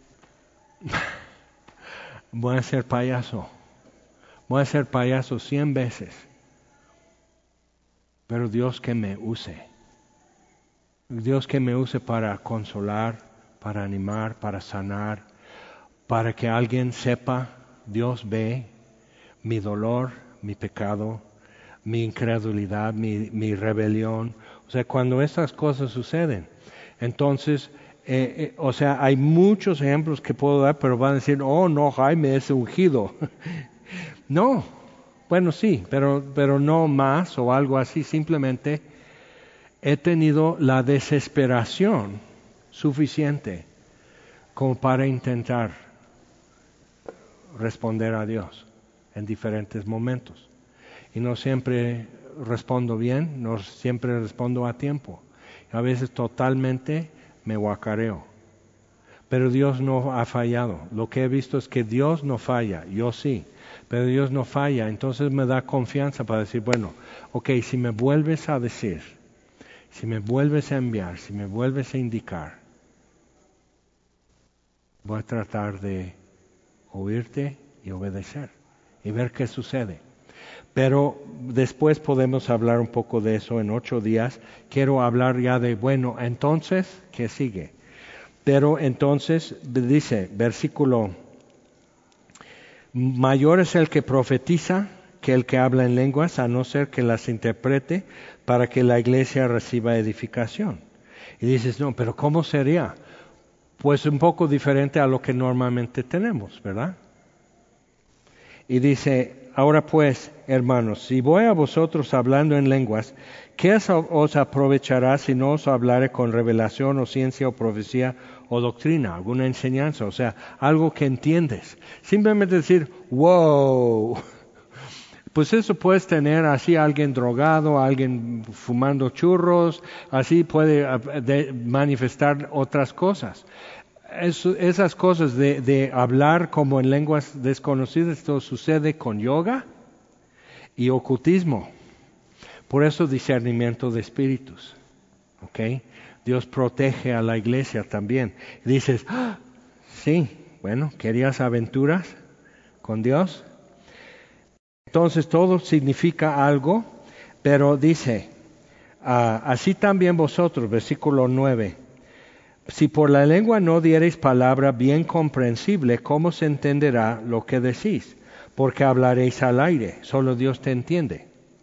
voy a ser payaso, voy a ser payaso cien veces, pero Dios que me use, Dios que me use para consolar, para animar, para sanar, para que alguien sepa, Dios ve mi dolor, mi pecado, mi incredulidad, mi, mi rebelión. O sea, cuando estas cosas suceden, entonces, eh, eh, o sea, hay muchos ejemplos que puedo dar, pero van a decir, oh no, Jaime es ungido. No, bueno sí, pero, pero no más o algo así, simplemente he tenido la desesperación suficiente como para intentar responder a Dios en diferentes momentos. Y no siempre respondo bien, no siempre respondo a tiempo. A veces totalmente me guacareo. Pero Dios no ha fallado. Lo que he visto es que Dios no falla, yo sí. Pero Dios no falla, entonces me da confianza para decir, bueno, ok, si me vuelves a decir, si me vuelves a enviar, si me vuelves a indicar, voy a tratar de oírte y obedecer y ver qué sucede. Pero después podemos hablar un poco de eso en ocho días. Quiero hablar ya de, bueno, entonces, ¿qué sigue? Pero entonces, dice, versículo, mayor es el que profetiza que el que habla en lenguas, a no ser que las interprete para que la iglesia reciba edificación. Y dices, no, pero ¿cómo sería? Pues un poco diferente a lo que normalmente tenemos, ¿verdad? Y dice, ahora pues, hermanos, si voy a vosotros hablando en lenguas, ¿qué os aprovechará si no os hablare con revelación o ciencia o profecía o doctrina, alguna enseñanza? O sea, algo que entiendes. Simplemente decir, wow. Pues eso puedes tener así alguien drogado, alguien fumando churros, así puede de manifestar otras cosas. Eso, esas cosas de, de hablar como en lenguas desconocidas, esto sucede con yoga y ocultismo. Por eso discernimiento de espíritus. ¿Ok? Dios protege a la iglesia también. Dices, ¡ah! Sí, bueno, ¿querías aventuras con Dios? Entonces todo significa algo Pero dice, uh, así también vosotros, versículo nueve, si por la lengua no diereis palabra bien comprensible, ¿cómo se entenderá lo que decís? Porque hablaréis al aire, solo Dios te entiende.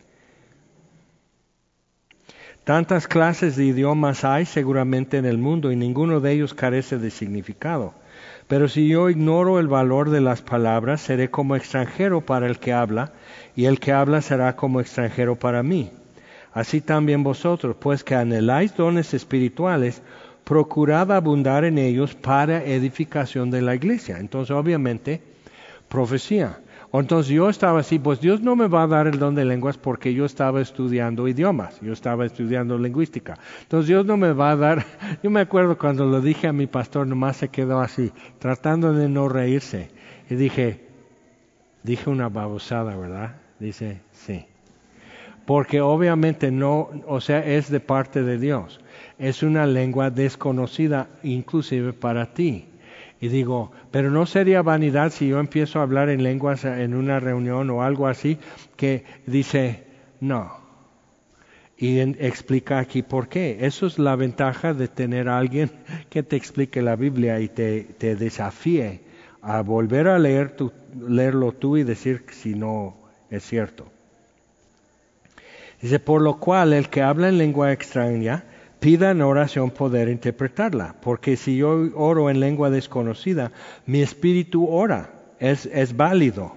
Tantas clases de idiomas hay seguramente en el mundo y ninguno de ellos carece de significado. Pero si yo ignoro el valor de las palabras, seré como extranjero para el que habla, y el que habla será como extranjero para mí. Así también vosotros, pues que anheláis dones espirituales, procurad abundar en ellos para edificación de la iglesia. Entonces, obviamente, profecía. Entonces yo estaba así, pues Dios no me va a dar el don de lenguas porque yo estaba estudiando idiomas, yo estaba estudiando lingüística. Entonces Dios no me va a dar, yo me acuerdo cuando lo dije a mi pastor, nomás se quedó así, tratando de no reírse. Y dije, dije una babosada, ¿verdad? Dice, sí. Porque obviamente no, o sea, es de parte de Dios. Es una lengua desconocida inclusive para ti. Y digo, pero no sería vanidad si yo empiezo a hablar en lenguas en una reunión o algo así, que dice, no. Y en, explica aquí por qué. Eso es la ventaja de tener a alguien que te explique la Biblia y te, te desafíe a volver a leer tu, leerlo tú y decir si no es cierto. Dice, por lo cual el que habla en lengua extraña, pida en oración poder interpretarla, porque si yo oro en lengua desconocida, mi espíritu ora, es, es válido.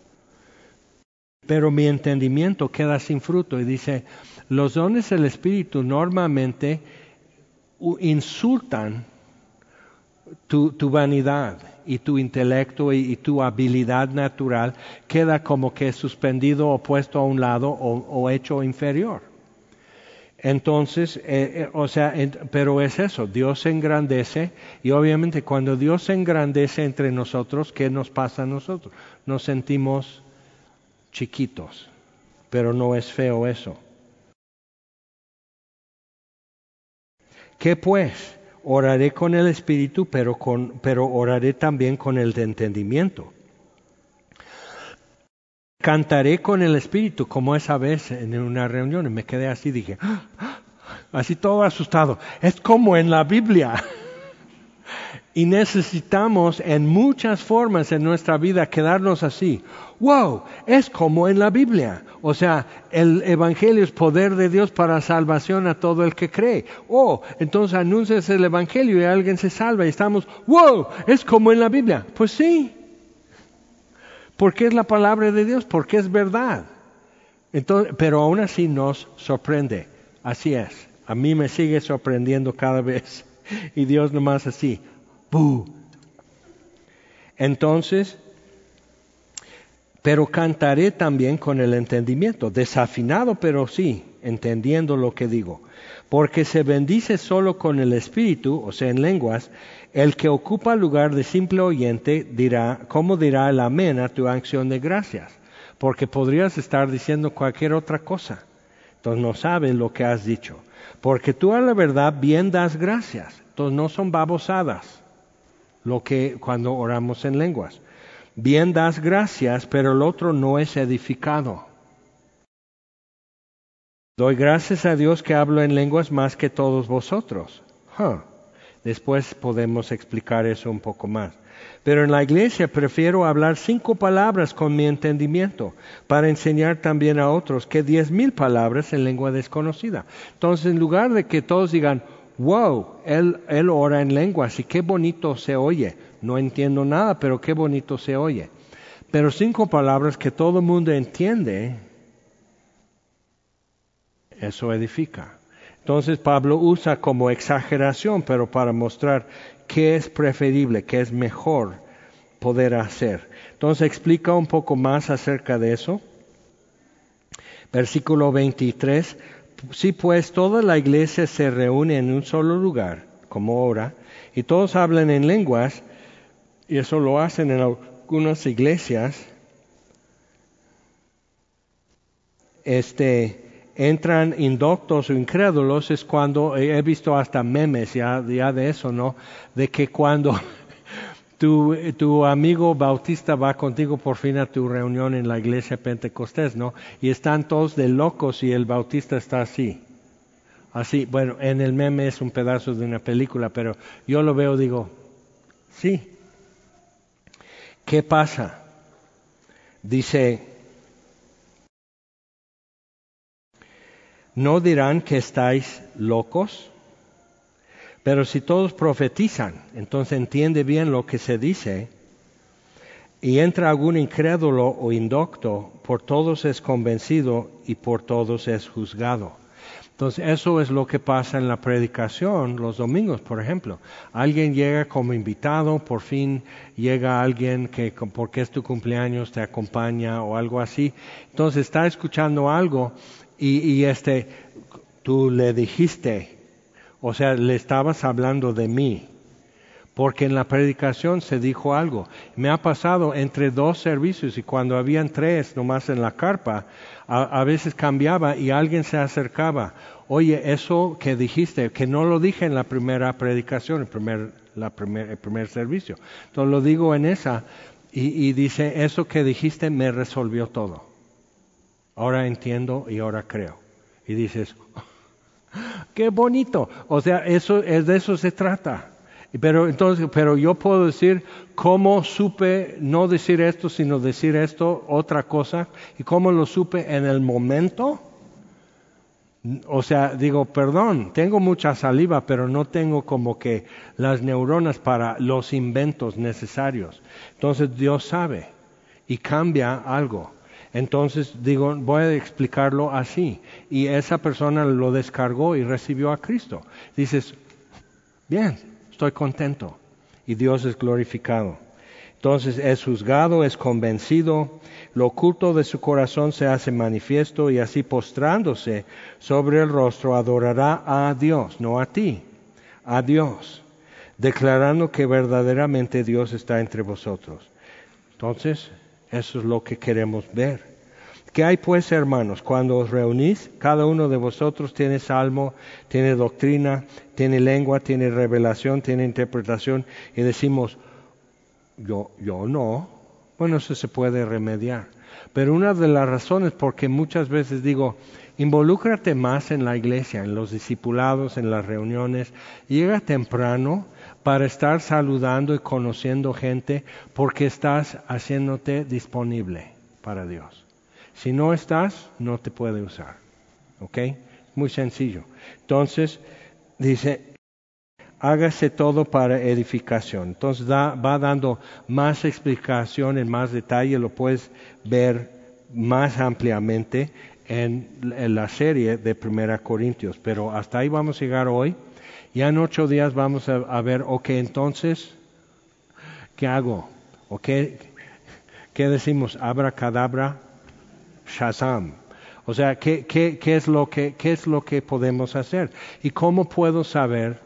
Pero mi entendimiento queda sin fruto. Y dice, los dones del espíritu normalmente insultan tu, tu vanidad y tu intelecto y, y tu habilidad natural, queda como que suspendido o puesto a un lado o, o hecho inferior. Entonces, eh, eh, o sea, en, pero es eso, Dios se engrandece y obviamente cuando Dios se engrandece entre nosotros, ¿qué nos pasa a nosotros? Nos sentimos chiquitos, pero no es feo eso. ¿Qué pues? Oraré con el Espíritu, pero, con, pero oraré también con el de entendimiento. Cantaré con el Espíritu, como esa vez en una reunión, y me quedé así, dije, ¡ah! Así todo asustado. Es como en la Biblia. Y necesitamos en muchas formas en nuestra vida quedarnos así. ¡Wow! Es como en la Biblia. O sea, el Evangelio es poder de Dios para salvación a todo el que cree. Oh, entonces anuncias el Evangelio y alguien se salva y estamos, ¡wow! Es como en la Biblia. Pues sí. Porque es la palabra de Dios, porque es verdad. Entonces, pero aún así nos sorprende. Así es. A mí me sigue sorprendiendo cada vez. Y Dios nomás así. ¡Bú! Entonces, pero cantaré también con el entendimiento. Desafinado, pero sí, entendiendo lo que digo. Porque se bendice solo con el Espíritu, o sea, en lenguas, el que ocupa el lugar de simple oyente dirá, ¿cómo dirá el amén a tu acción de gracias? Porque podrías estar diciendo cualquier otra cosa. Entonces no sabes lo que has dicho. Porque tú a la verdad bien das gracias. Entonces no son babosadas lo que cuando oramos en lenguas. Bien das gracias, pero el otro no es edificado. Doy gracias a Dios que hablo en lenguas más que todos vosotros. Huh. Después podemos explicar eso un poco más. Pero en la iglesia prefiero hablar cinco palabras con mi entendimiento para enseñar también a otros que diez mil palabras en lengua desconocida. Entonces, en lugar de que todos digan, wow, él, él ora en lenguas y qué bonito se oye. No entiendo nada, pero qué bonito se oye. Pero cinco palabras que todo el mundo entiende, eso edifica. Entonces Pablo usa como exageración, pero para mostrar qué es preferible, qué es mejor poder hacer. Entonces explica un poco más acerca de eso. Versículo veintitrés. Si pues toda la iglesia se reúne en un solo lugar, como ahora, y todos hablan en lenguas, y eso lo hacen en algunas iglesias, este... entran indoctos o incrédulos, es cuando, he visto hasta memes ya, ya de eso, ¿no? De que cuando tu, tu amigo bautista va contigo por fin a tu reunión en la iglesia Pentecostés, ¿no? Y están todos de locos y el bautista está así. Así, bueno, en el meme es un pedazo de una película, pero yo lo veo, digo, sí. ¿Qué pasa? Dice, ¿no dirán que estáis locos? Pero si todos profetizan, entonces entiende bien lo que se dice, y entra algún incrédulo o indocto, por todos es convencido y por todos es juzgado. Entonces eso es lo que pasa en la predicación los domingos, por ejemplo. Alguien llega como invitado, por fin llega alguien que porque es tu cumpleaños te acompaña o algo así. Entonces está escuchando algo y, y este, tú le dijiste, o sea, le estabas hablando de mí. Porque en la predicación se dijo algo. Me ha pasado entre dos servicios y cuando habían tres nomás en la carpa, a, a veces cambiaba y alguien se acercaba. Oye, eso que dijiste, que no lo dije en la primera predicación, el primer, la primer, el primer servicio. Entonces lo digo en esa y, y dice, eso que dijiste me resolvió todo. Ahora entiendo y ahora creo. Y dices, qué bonito. O sea, eso es de eso se trata. Pero entonces, pero yo puedo decir cómo supe no decir esto, sino decir esto, otra cosa, y cómo lo supe en el momento. O sea, digo, perdón, tengo mucha saliva, pero no tengo como que las neuronas para los inventos necesarios. Entonces Dios sabe y cambia algo. Entonces digo, voy a explicarlo así. Y esa persona lo descargó y recibió a Cristo. Dices, bien. Estoy contento y Dios es glorificado. Entonces es juzgado, es convencido, lo oculto de su corazón se hace manifiesto y así postrándose sobre el rostro adorará a Dios, no a ti, a Dios, declarando que verdaderamente Dios está entre vosotros. Entonces, eso es lo que queremos ver. ¿Qué hay pues, hermanos? Cuando os reunís, cada uno de vosotros tiene salmo, tiene doctrina, tiene lengua, tiene revelación, tiene interpretación, y decimos, yo, yo no. Bueno, eso se puede remediar. Pero una de las razones, porque muchas veces digo, involúcrate más en la iglesia, en los discipulados, en las reuniones, llega temprano para estar saludando y conociendo gente, porque estás haciéndote disponible para Dios. Si no estás, no te puede usar. ¿Ok? Muy sencillo. Entonces, dice, hágase todo para edificación. Entonces da, va dando más explicación en más detalle, lo puedes ver más ampliamente en, en la serie de Primera Corintios. Pero hasta ahí vamos a llegar hoy. Ya en ocho días vamos a, a ver, ok, entonces, ¿qué hago? ¿O qué, qué decimos? Abracadabra. Shazam. O sea, ¿qué, qué, qué, es lo que, ¿qué es lo que podemos hacer? ¿Y cómo puedo saber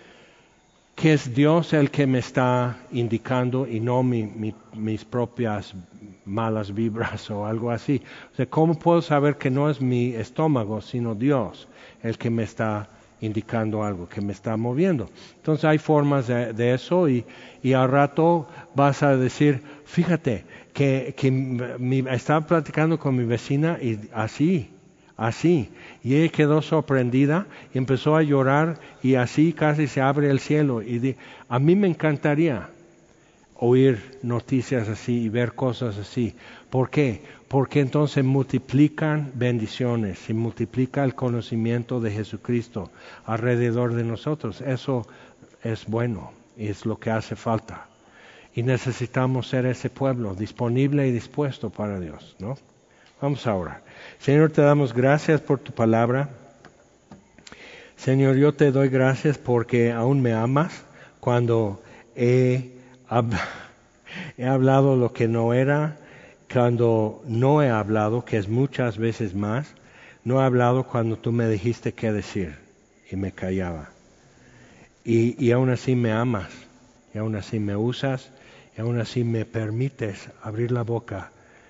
que es Dios el que me está indicando y no mi, mi, mis propias malas vibras o algo así? O sea, ¿cómo puedo saber que no es mi estómago, sino Dios el que me está indicando algo, que me está moviendo? Entonces hay formas de, de eso y, y al rato vas a decir, fíjate, que, que mi, estaba platicando con mi vecina y así, así, y ella quedó sorprendida y empezó a llorar y así casi se abre el cielo. Y di, a mí me encantaría oír noticias así y ver cosas así. ¿Por qué? Porque entonces multiplican bendiciones, se multiplica el conocimiento de Jesucristo alrededor de nosotros. Eso es bueno y es lo que hace falta. Y necesitamos ser ese pueblo disponible y dispuesto para Dios, ¿no? Vamos a orar. Señor, te damos gracias por tu palabra. Señor, yo te doy gracias porque aún me amas cuando he, hab- he hablado lo que no era, cuando no he hablado, que es muchas veces más, no he hablado cuando tú me dijiste qué decir y me callaba. Y, y aún así me amas, y aún así me usas, y aún así me permites abrir la boca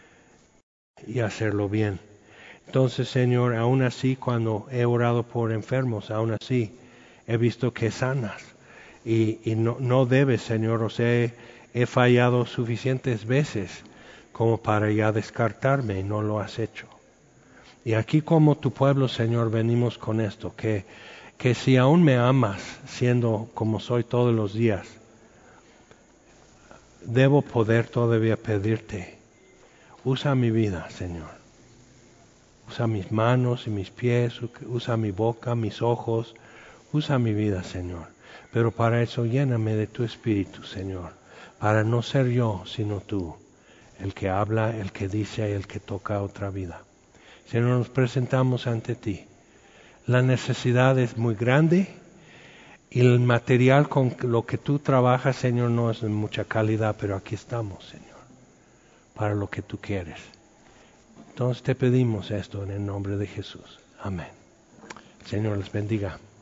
y hacerlo bien. Entonces, Señor, aún así cuando he orado por enfermos, aún así he visto que sanas. Y, y no, no debes, Señor, o sea, he, he fallado suficientes veces como para ya descartarme y no lo has hecho. Y aquí como tu pueblo, Señor, venimos con esto, que, que si aún me amas siendo como soy todos los días, debo poder todavía pedirte, usa mi vida, Señor. Usa mis manos y mis pies, usa mi boca, mis ojos, usa mi vida, Señor. Pero para eso lléname de tu Espíritu, Señor, para no ser yo, sino tú, el que habla, el que dice y el que toca otra vida. Señor, nos presentamos ante ti. La necesidad es muy grande y el material con lo que tú trabajas, Señor, no es de mucha calidad, pero aquí estamos, Señor, para lo que tú quieres. Entonces te pedimos esto en el nombre de Jesús. Amén. Señor les bendiga.